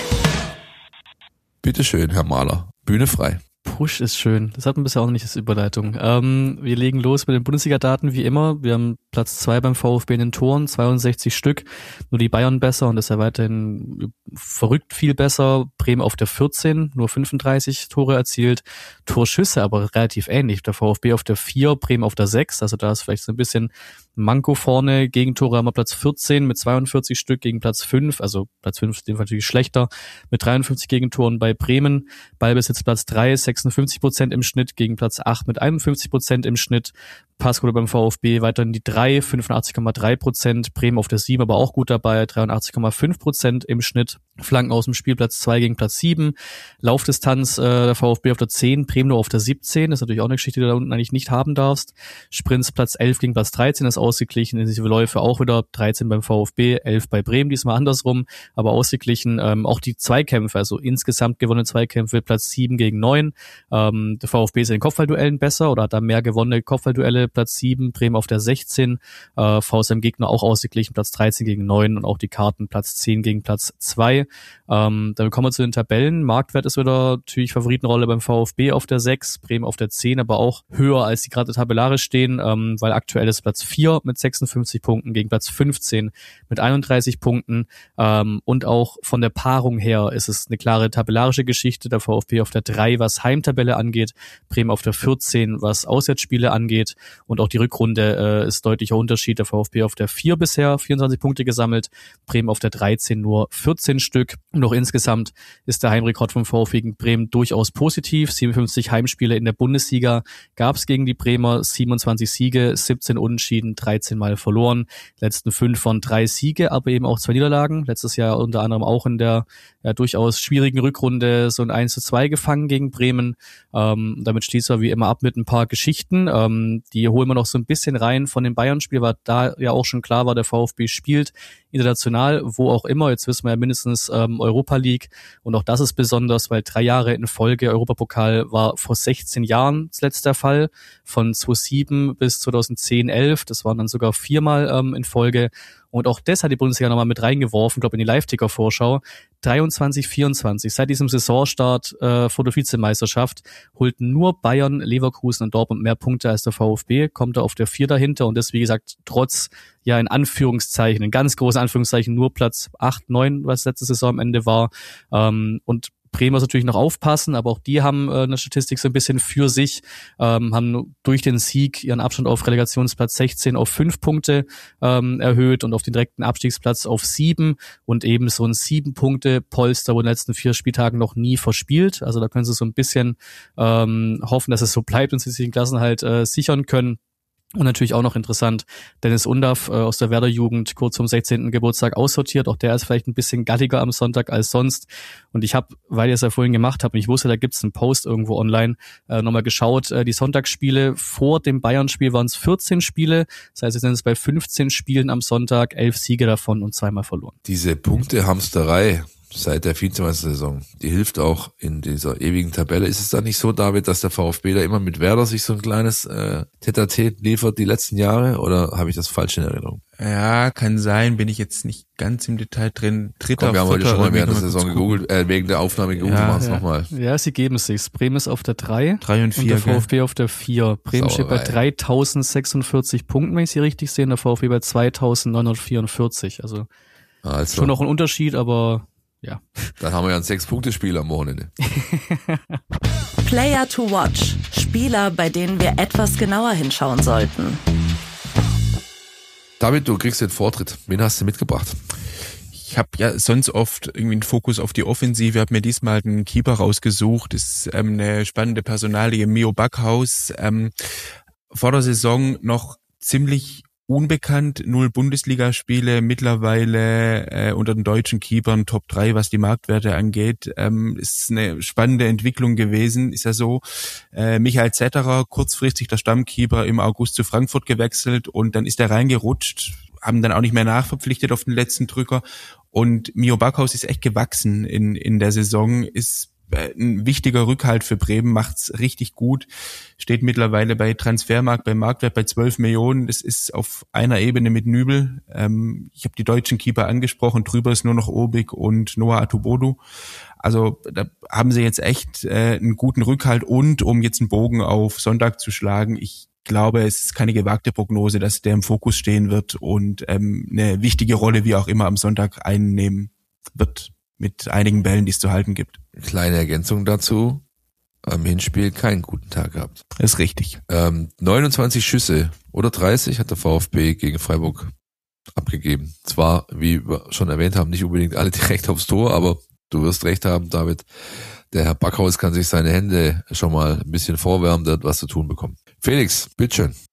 Speaker 3: Bitteschön, Herr Mahler. Bühne frei.
Speaker 4: Push ist schön. Das hat man bisher auch noch nicht als Überleitung. Ähm, wir legen los mit den Bundesliga-Daten wie immer. Wir haben Platz zwei beim VfB in den Toren, zweiundsechzig Stück. Nur die Bayern besser und das ist ja weiterhin verrückt viel besser. Bremen auf der vierzehn, nur fünfunddreißig Tore erzielt. Torschüsse aber relativ ähnlich. Der VfB auf der vier, Bremen auf der sechs. Also da ist vielleicht so ein bisschen Manko vorne. Gegentore haben wir Platz vierzehn mit zweiundvierzig Stück gegen Platz fünf. Also Platz fünf ist natürlich schlechter mit dreiundfünfzig Gegentoren bei Bremen. Ballbesitz Platz drei, sechsundfünfzig Prozent im Schnitt gegen Platz acht mit einundfünfzig Prozent im Schnitt. Passquote beim VfB weiterhin die drei, fünfundachtzig Komma drei Prozent. Bremen auf der sieben, aber auch gut dabei, dreiundachtzig Komma fünf Prozent im Schnitt. Flanken aus dem Spiel Platz zwei gegen Platz sieben. Laufdistanz äh, der VfB auf der zehn, Bremen nur auf der siebzehn. Das ist natürlich auch eine Geschichte, die du da unten eigentlich nicht haben darfst. Sprints Platz elf gegen Platz dreizehn ist ausgeglichen. Intensive Läufe auch wieder dreizehn beim VfB, elf bei Bremen, diesmal andersrum, aber ausgeglichen. Ähm, auch die Zweikämpfe, also insgesamt gewonnene Zweikämpfe, Platz sieben gegen neun. Ähm, der VfB ist in den Kopfballduellen besser oder hat da mehr gewonnene Kopfballduelle, Platz sieben, Bremen auf der sechzehn. Äh, V S M Gegner auch ausgeglichen, Platz dreizehn gegen neun und auch die Karten Platz zehn gegen Platz zwei. Ähm, dann kommen wir zu den Tabellen. Marktwert ist wieder natürlich Favoritenrolle beim VfB auf der sechs, Bremen auf der zehn, aber auch höher, als die gerade tabellarisch stehen, ähm, weil aktuell ist Platz vier mit sechsundfünfzig Punkten gegen Platz fünfzehn mit einunddreißig Punkten. Ähm, und auch von der Paarung her ist es eine klare tabellarische Geschichte. Der VfB auf der drei, was Heimtabelle angeht, Bremen auf der vierzehn, was Auswärtsspiele angeht. Und auch die Rückrunde äh, ist deutlicher Unterschied. Der VfB auf der vier bisher, vierundzwanzig Punkte gesammelt, Bremen auf der dreizehn nur vierzehn Stück. Und auch insgesamt ist der Heimrekord vom VfB gegen Bremen durchaus positiv. siebenundfünfzig Heimspiele in der Bundesliga gab es gegen die Bremer, siebenundzwanzig Siege, siebzehn Unentschieden, dreizehn Mal verloren. Die letzten fünf von drei Siege, aber eben auch zwei Niederlagen. Letztes Jahr unter anderem auch in der ja, durchaus schwierigen Rückrunde so ein eins zu zwei gefangen gegen Bremen. Ähm, damit schließen wir wie immer ab mit ein paar Geschichten. Ähm, die holen wir noch so ein bisschen rein von dem Bayern-Spiel, weil da ja auch schon klar war, der VfB spielt international, wo auch immer. Jetzt wissen wir ja mindestens ähm, Europa League und auch das ist besonders, weil drei Jahre in Folge Europapokal war vor sechzehn Jahren das letzte Fall, von zweitausendsieben bis zweitausendzehn elf, das waren dann sogar viermal ähm, in Folge. Und auch das hat die Bundesliga nochmal mit reingeworfen, glaube in die Live-Ticker-Vorschau. dreiundzwanzig vierundzwanzig, seit diesem Saisonstart äh, vor der Vizemeisterschaft, holten nur Bayern, Leverkusen und Dortmund mehr Punkte als der VfB, kommt da auf der vier dahinter und das, wie gesagt, trotz, ja in Anführungszeichen, in ganz großen Anführungszeichen, nur Platz acht, neun, was letzte Saison am Ende war. Ähm, und Bremen muss natürlich noch aufpassen, aber auch die haben äh, eine Statistik so ein bisschen für sich, ähm, haben durch den Sieg ihren Abstand auf Relegationsplatz sechzehn auf fünf Punkte ähm, erhöht und auf den direkten Abstiegsplatz auf sieben und eben so ein sieben Punkte Polster wurde in den letzten vier Spieltagen noch nie verspielt. Also da können sie so ein bisschen ähm, hoffen, dass es so bleibt und sie sich den Klassenhalt äh, sichern können. Und natürlich auch noch interessant, Dennis Undaff äh, aus der Werder-Jugend kurz zum sechzehnten Geburtstag aussortiert. Auch der ist vielleicht ein bisschen galliger am Sonntag als sonst. Und ich habe, weil ich es ja vorhin gemacht habe, und ich wusste, da gibt's einen Post irgendwo online, äh, nochmal geschaut. Äh, die Sonntagsspiele vor dem Bayern-Spiel waren es vierzehn Spiele. Das heißt, jetzt sind es bei fünfzehn Spielen am Sonntag, elf Siege davon und zweimal verloren.
Speaker 3: Diese Punktehamsterei seit der Vizemeistersaison, die hilft auch in dieser ewigen Tabelle. Ist es da nicht so, David, dass der VfB da immer mit Werder sich so ein kleines äh, Tête-à-Tête liefert die letzten Jahre, oder habe ich das falsch in Erinnerung?
Speaker 5: Ja, kann sein, bin ich jetzt nicht ganz im Detail drin. Dritter,
Speaker 3: Komm, wir haben heute schon mal während der Saison
Speaker 5: gucken.
Speaker 3: gegoogelt, äh, wegen der Aufnahme gegoogelt,
Speaker 5: Ja,
Speaker 3: machen es
Speaker 4: ja.
Speaker 3: nochmal.
Speaker 4: Ja, sie geben es sich. Bremen ist auf der drei,
Speaker 5: Drei und
Speaker 4: und
Speaker 5: vier,
Speaker 4: der VfB auf der vier. Bremen steht bei
Speaker 3: Sauerei.
Speaker 4: dreitausendsechsundvierzig Punkten, wenn ich sie richtig sehe, und der VfB bei zweitausendneunhundertvierundvierzig. Also
Speaker 3: Also,
Speaker 4: schon noch ein Unterschied, aber ja.
Speaker 3: dann haben wir ja ein Sechs-Punkte-Spiel am Wochenende.
Speaker 1: Player to watch. Spieler, bei denen wir etwas genauer hinschauen sollten.
Speaker 3: David, du kriegst den Vortritt. Wen hast du mitgebracht?
Speaker 5: Ich habe ja sonst oft irgendwie einen Fokus auf die Offensive, habe mir diesmal einen Keeper rausgesucht. Das ist ähm, eine spannende Personalie, Mio Backhaus. Ähm, vor der Saison noch ziemlich unbekannt, null Bundesligaspiele, mittlerweile äh, unter den deutschen Keepern Top drei, was die Marktwerte angeht. Ähm, ist eine spannende Entwicklung gewesen, ist ja so. Äh, Michael Zetterer, kurzfristig der Stammkeeper, im August zu Frankfurt gewechselt und dann ist er reingerutscht, haben dann auch nicht mehr nachverpflichtet auf den letzten Drücker und Mio Backhaus ist echt gewachsen in in der Saison, ist ein wichtiger Rückhalt für Bremen, macht's richtig gut, steht mittlerweile bei Transfermarkt, beim Marktwert bei zwölf Millionen, das ist auf einer Ebene mit Nübel. Ähm, ich habe die deutschen Keeper angesprochen, drüber ist nur noch Obig und Noah Atubodu. Also da haben sie jetzt echt äh, einen guten Rückhalt und um jetzt einen Bogen auf Sonntag zu schlagen, ich glaube, es ist keine gewagte Prognose, dass der im Fokus stehen wird und ähm, eine wichtige Rolle wie auch immer am Sonntag einnehmen wird, mit einigen Bällen, die es zu halten gibt.
Speaker 3: Kleine Ergänzung dazu. Am Hinspiel keinen guten Tag gehabt.
Speaker 5: Das ist richtig.
Speaker 3: Ähm, neunundzwanzig Schüsse oder dreißig hat der VfB gegen Freiburg abgegeben. Zwar, wie wir schon erwähnt haben, nicht unbedingt alle direkt aufs Tor, aber du wirst recht haben, David. Der Herr Backhaus kann sich seine Hände schon mal ein bisschen vorwärmen, der hat was zu tun bekommen. Felix, bitteschön.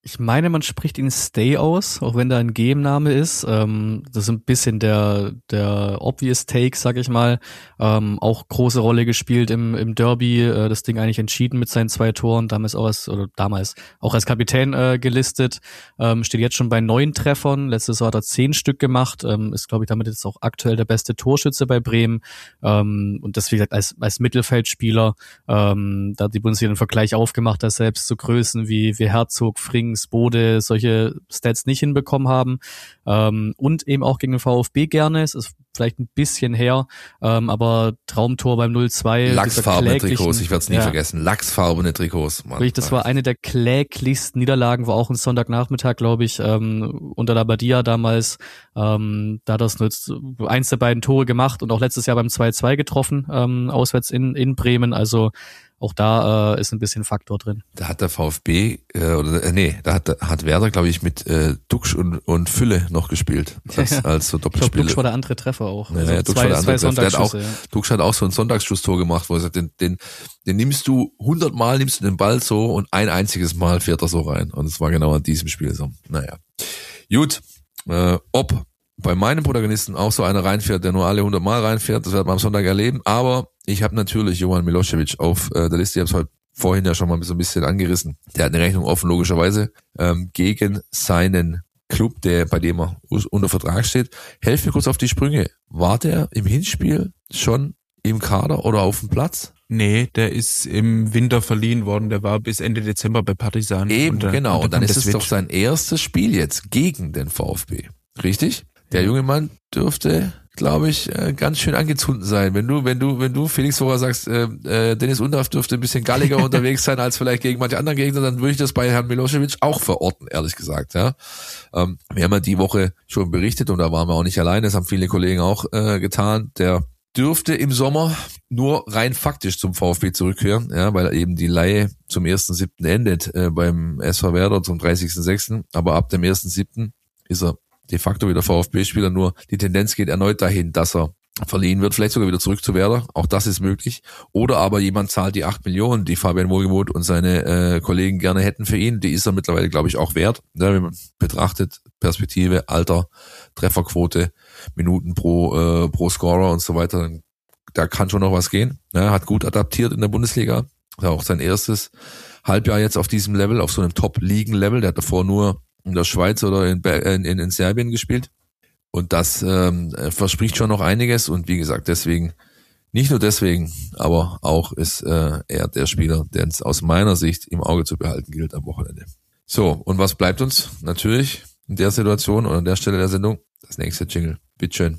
Speaker 4: Ich meine, man spricht ihn Stay aus, auch wenn da ein G im Name ist. Ähm, das ist ein bisschen der der obvious Take, sag ich mal. Ähm, auch große Rolle gespielt im im Derby. Äh, das Ding eigentlich entschieden mit seinen zwei Toren. Damals auch als, oder damals auch als Kapitän äh, gelistet. Ähm, steht jetzt schon bei neun Treffern. Letztes Jahr hat er zehn Stück gemacht. Ähm, ist, glaube ich, damit jetzt auch aktuell der beste Torschütze bei Bremen. Ähm, und das, wie gesagt, als als Mittelfeldspieler. Ähm, da hat die Bundesliga einen Vergleich aufgemacht, dass selbst so Größen wie wie Herzog, Frings, Bode solche Stats nicht hinbekommen haben, ähm, und eben auch gegen den VfB gerne. Es ist vielleicht ein bisschen her, ähm, aber Traumtor beim null zwei.
Speaker 3: Lachsfarbene Trikots, ich werde es nie ja. vergessen. Lachsfarbene Trikots. Mann.
Speaker 4: Wirklich, das war eine der kläglichsten Niederlagen, war auch ein Sonntagnachmittag, glaube ich, ähm, unter Labadia damals. Ähm, da hat er jetzt eins der beiden Tore gemacht und auch letztes Jahr beim zwei zwei getroffen, ähm, auswärts in, in Bremen. Also auch da äh, ist ein bisschen Faktor drin.
Speaker 3: Da hat der VfB, äh, oder äh, nee, da hat hat Werder, glaube ich, mit äh, Duxch und, und Fülle noch gespielt. Als,
Speaker 4: ja.
Speaker 3: als so Doppelspiele.
Speaker 4: Ich glaube, Duxch war der andere Treffer auch.
Speaker 3: Ja,
Speaker 4: also
Speaker 3: ja, Duxch
Speaker 4: zwei,
Speaker 3: war der andere Treffer. Der hat auch,
Speaker 4: ja.
Speaker 3: Duxch hat auch so ein Sonntagsschusstor gemacht, wo er sagt, den, den, den nimmst du hundertmal, nimmst du den Ball so und ein einziges Mal fährt er so rein. Und es war genau an diesem Spiel so. Naja. Gut, äh, ob bei meinem Protagonisten auch so einer reinfährt, der nur alle hundert Mal reinfährt, das wird man am Sonntag erleben. Aber ich habe natürlich Jovan Milošević auf äh, der Liste. Ich habe es heute vorhin ja schon mal so ein bisschen angerissen. Der hat eine Rechnung offen, logischerweise, ähm, gegen seinen Club, der bei dem er unter Vertrag steht. Helf mir kurz auf die Sprünge. War der im Hinspiel schon im Kader oder auf dem Platz?
Speaker 5: Nee, der ist im Winter verliehen worden. Der war bis Ende Dezember bei Partizan.
Speaker 3: Eben,
Speaker 5: und,
Speaker 3: genau. Und dann ist es
Speaker 5: Switch.
Speaker 3: doch sein erstes Spiel jetzt gegen den VfB. Richtig? Der junge Mann dürfte, glaube ich, äh, ganz schön angezündet sein. Wenn du, wenn du, wenn du Felix vorher sagst, äh, äh, Dennis Undaff dürfte ein bisschen galliger unterwegs sein als vielleicht gegen manche anderen Gegner, dann würde ich das bei Herrn Milošević auch verorten, ehrlich gesagt. Ja, ähm, wir haben ja die Woche schon berichtet und da waren wir auch nicht alleine. Das haben viele Kollegen auch äh, getan. Der dürfte im Sommer nur rein faktisch zum VfB zurückkehren, ja, weil eben die Leihe zum ersten siebten endet äh, beim S V Werder zum dreißigsten sechsten Aber ab dem ersten siebten ist er de facto wieder VfB-Spieler, nur die Tendenz geht erneut dahin, dass er verliehen wird, vielleicht sogar wieder zurück zu Werder, auch das ist möglich. Oder aber jemand zahlt die acht Millionen, die Fabian Wohlgemuth und seine äh, Kollegen gerne hätten für ihn, die ist er mittlerweile, glaube ich, auch wert. Ja, wenn man betrachtet, Perspektive, Alter, Trefferquote, Minuten pro äh, pro Scorer und so weiter, dann, da kann schon noch was gehen. Ja, hat gut adaptiert in der Bundesliga, ja, auch sein erstes Halbjahr jetzt auf diesem Level, auf so einem Top-Ligen-Level, der hat davor nur in der Schweiz oder in, in, in Serbien gespielt. Und das ähm, verspricht schon noch einiges. Und wie gesagt, deswegen, nicht nur deswegen, aber auch ist äh, er der Spieler, der es aus meiner Sicht im Auge zu behalten gilt am Wochenende. So, und was bleibt uns? Natürlich in der Situation oder an der Stelle der Sendung das nächste Jingle. Bitteschön.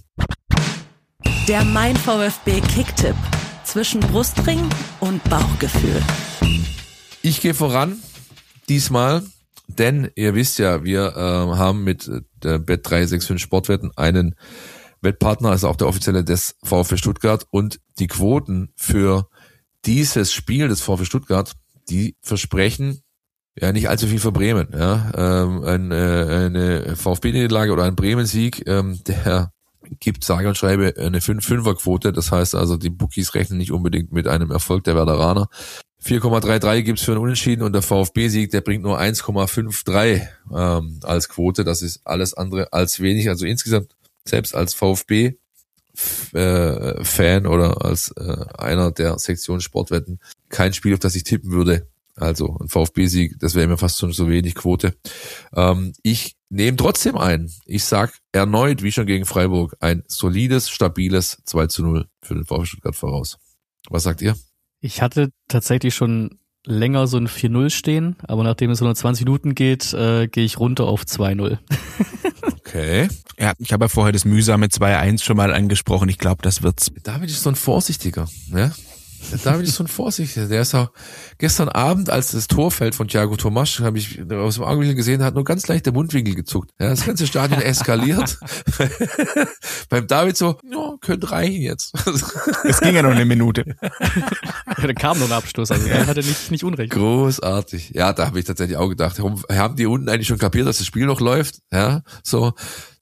Speaker 1: Der Mein VfB Kicktipp zwischen Brustring und Bauchgefühl.
Speaker 3: Ich gehe voran, diesmal. Denn ihr wisst ja, wir äh, haben mit der Bet drei sechs fünf Sportwetten einen Wettpartner, also auch der offizielle des VfB Stuttgart, und die Quoten für dieses Spiel des VfB Stuttgart, die versprechen ja nicht allzu viel für Bremen. Ja, ähm, eine, eine VfB-Niederlage oder ein Bremen-Sieg, ähm, der gibt sage und schreibe eine fünf-Fünfer-Quote. Das heißt also, die Bookies rechnen nicht unbedingt mit einem Erfolg der Werderaner. vier Komma dreiunddreißig gibt's für einen Unentschieden und der VfB-Sieg, der bringt nur eins Komma dreiundfünfzig ähm, als Quote. Das ist alles andere als wenig. Also insgesamt, selbst als VfB-Fan äh, oder als äh, einer der Sektion Sportwetten, kein Spiel, auf das ich tippen würde. Also ein VfB-Sieg, das wäre mir fast schon so wenig Quote. Ähm, ich nehme trotzdem ein. Ich sag erneut, wie schon gegen Freiburg, ein solides, stabiles zwei zu null für den VfB Stuttgart voraus. Was sagt ihr?
Speaker 4: Ich hatte tatsächlich schon länger so ein vier null stehen, aber nachdem es hundertzwanzig Minuten geht, äh, gehe ich runter auf zwei null.
Speaker 3: Okay.
Speaker 5: Ja, ich habe ja vorher das mühsame zwei eins schon mal angesprochen. Ich glaube, das wird's.
Speaker 3: David ist so ein Vorsichtiger, ne? Der David ist so ein Vorsichtiger. Der ist auch gestern Abend, als das Tor fällt von Thiago Tomasch, habe ich aus dem Augenwinkel gesehen, hat nur ganz leicht der Mundwinkel gezuckt. Ja, das ganze Stadion eskaliert. Beim David so, ja, könnte reichen jetzt.
Speaker 5: Es ging ja noch eine Minute.
Speaker 4: Da kam noch ein Abstoß, also er hatte nicht, nicht Unrecht.
Speaker 3: Großartig. Ja, da habe ich tatsächlich auch gedacht, haben die unten eigentlich schon kapiert, dass das Spiel noch läuft? Ja, so.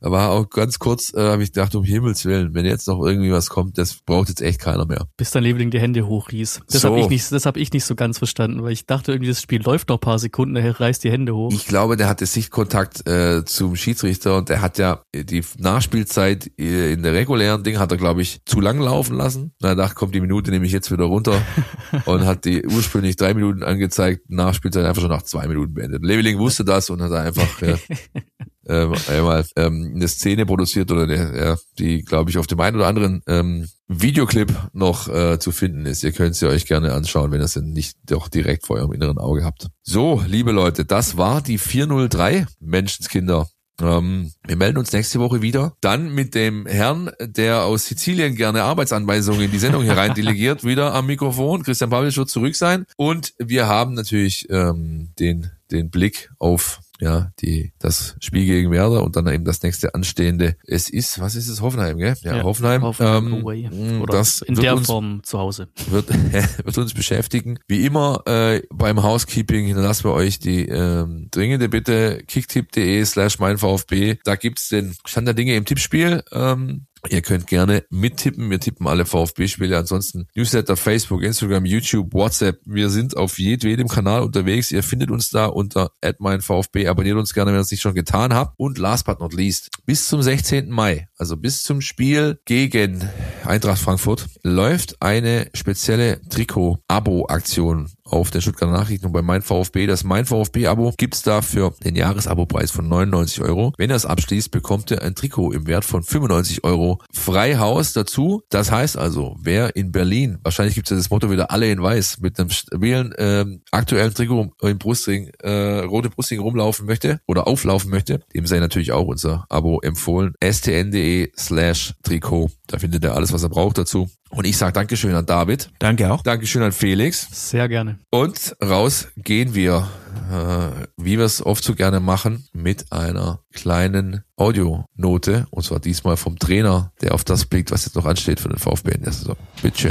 Speaker 3: Da war auch ganz kurz, äh, habe ich gedacht, um Himmels Willen, wenn jetzt noch irgendwie was kommt, das braucht jetzt echt keiner mehr.
Speaker 4: Bis dein Leveling die Hände hochriss. Das
Speaker 3: So.
Speaker 4: habe ich nicht, das habe ich nicht so ganz verstanden, weil ich dachte irgendwie, das Spiel läuft noch ein paar Sekunden, er reißt die Hände hoch.
Speaker 3: Ich glaube, der hatte Sichtkontakt äh, zum Schiedsrichter und der hat ja die Nachspielzeit äh, in der regulären Ding hat er, glaube ich, zu lang laufen lassen. Na, da kommt die Minute nämlich jetzt wieder runter und hat die ursprünglich drei Minuten angezeigt, Nachspielzeit einfach schon nach zwei Minuten beendet. Leveling wusste das und hat einfach äh, ähm, einmal ähm, eine Szene produziert oder eine, ja, die, glaube ich, auf dem einen oder anderen ähm, Videoclip noch äh, zu finden ist. Ihr könnt sie euch gerne anschauen, wenn ihr es denn nicht doch direkt vor eurem inneren Auge habt. So, liebe Leute, das war die vier null drei Menschenskinder. Ähm, wir melden uns nächste Woche wieder. Dann mit dem Herrn, der aus Sizilien gerne Arbeitsanweisungen in die Sendung herein delegiert, wieder am Mikrofon. Christian Pavlic wird zurück sein. Und wir haben natürlich ähm, den den Blick auf ja die das Spiel gegen Werder und dann eben das nächste anstehende. Es ist, was ist es, Hoffenheim, gell? Ja,
Speaker 4: Ja,
Speaker 3: Hoffenheim.
Speaker 4: Hoffenheim
Speaker 3: ähm,
Speaker 4: away.
Speaker 3: mh,
Speaker 4: Oder
Speaker 3: das
Speaker 4: in
Speaker 3: wird
Speaker 4: der
Speaker 3: uns,
Speaker 4: Form zu Hause.
Speaker 3: Wird, wird uns beschäftigen. Wie immer äh, beim Housekeeping hinterlassen wir euch die ähm, dringende Bitte kicktipp.de slash mein VfB. Da gibt's den Stand der Dinge im Tippspiel. Ähm, Ihr könnt gerne mittippen. Wir tippen alle VfB-Spiele. Ansonsten Newsletter, Facebook, Instagram, YouTube, WhatsApp. Wir sind auf jedem Kanal unterwegs. Ihr findet uns da unter at mein VfB. Abonniert uns gerne, wenn ihr es nicht schon getan habt. Und last but not least, bis zum sechzehnten Mai, also bis zum Spiel gegen Eintracht Frankfurt, läuft eine spezielle Trikot-Abo-Aktion auf der Stuttgarter Nachrichten und bei Mein VfB. Das Mein VfB-Abo gibt's da für den Jahresabopreis von neunundneunzig Euro. Wenn ihr es abschließt, bekommt ihr ein Trikot im Wert von fünfundneunzig Euro frei Haus dazu. Das heißt also, wer in Berlin, wahrscheinlich gibt's ja das Motto wieder alle in weiß, mit einem stabilen ähm, aktuellen Trikot im Brustring, äh, rote Brustring rumlaufen möchte oder auflaufen möchte, dem sei natürlich auch unser Abo empfohlen. stn.de slash Trikot. Da findet ihr alles, was er braucht dazu. Und ich sage Dankeschön an David.
Speaker 5: Danke auch.
Speaker 3: Dankeschön an Felix.
Speaker 4: Sehr gerne.
Speaker 3: Und raus gehen wir, äh, wie wir es oft so gerne machen, mit einer kleinen Audionote. Und zwar diesmal vom Trainer, der auf das blickt, was jetzt noch ansteht für den VfB in der Saison. Bitte.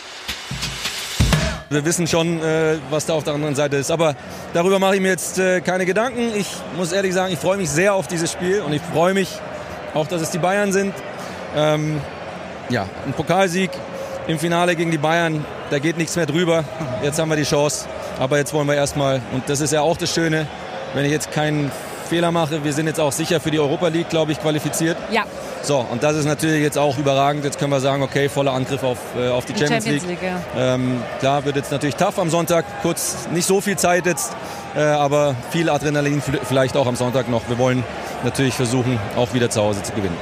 Speaker 10: Wir wissen schon, äh, was da auf der anderen Seite ist. Aber darüber mache ich mir jetzt äh, keine Gedanken. Ich muss ehrlich sagen, ich freue mich sehr auf dieses Spiel. Und ich freue mich auch, dass es die Bayern sind. Ähm, ja, ein Pokalsieg im Finale gegen die Bayern, da geht nichts mehr drüber. Jetzt haben wir die Chance, aber jetzt wollen wir erstmal, und das ist ja auch das Schöne, wenn ich jetzt keinen Fehler mache, wir sind jetzt auch sicher für die Europa League, glaube ich, qualifiziert.
Speaker 11: Ja.
Speaker 10: So, und das ist natürlich jetzt auch überragend. Jetzt können wir sagen, okay, voller Angriff auf, äh, auf die, die Champions, Champions League. League ja. ähm, klar, wird jetzt natürlich tough am Sonntag, kurz, nicht so viel Zeit jetzt, äh, aber viel Adrenalin vielleicht auch am Sonntag noch. Wir wollen natürlich versuchen, auch wieder zu Hause zu gewinnen.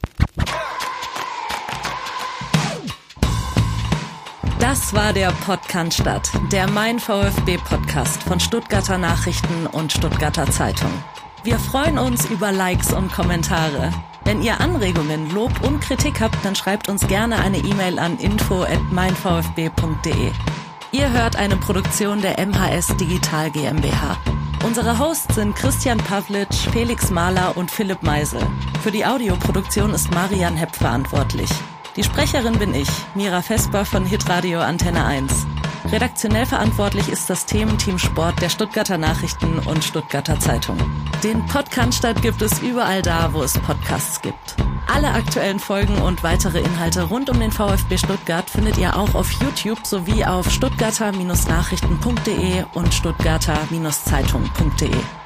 Speaker 1: Das war der Podcast, der Mein VfB-Podcast von Stuttgarter Nachrichten und Stuttgarter Zeitung. Wir freuen uns über Likes und Kommentare. Wenn ihr Anregungen, Lob und Kritik habt, dann schreibt uns gerne eine E-Mail an info at mein VfB punkt de. Ihr hört eine Produktion der M H S Digital GmbH. Unsere Hosts sind Christian Pavlic, Felix Mahler und Philipp Meisel. Für die Audioproduktion ist Marian Hepp verantwortlich. Die Sprecherin bin ich, Mira Vesper von Hitradio Antenne eins. Redaktionell verantwortlich ist das Thementeam Sport der Stuttgarter Nachrichten und Stuttgarter Zeitung. Den Podcast gibt es überall da, wo es Podcasts gibt. Alle aktuellen Folgen und weitere Inhalte rund um den VfB Stuttgart findet ihr auch auf YouTube sowie auf stuttgarter Nachrichten punkt de und stuttgarter Zeitung punkt de.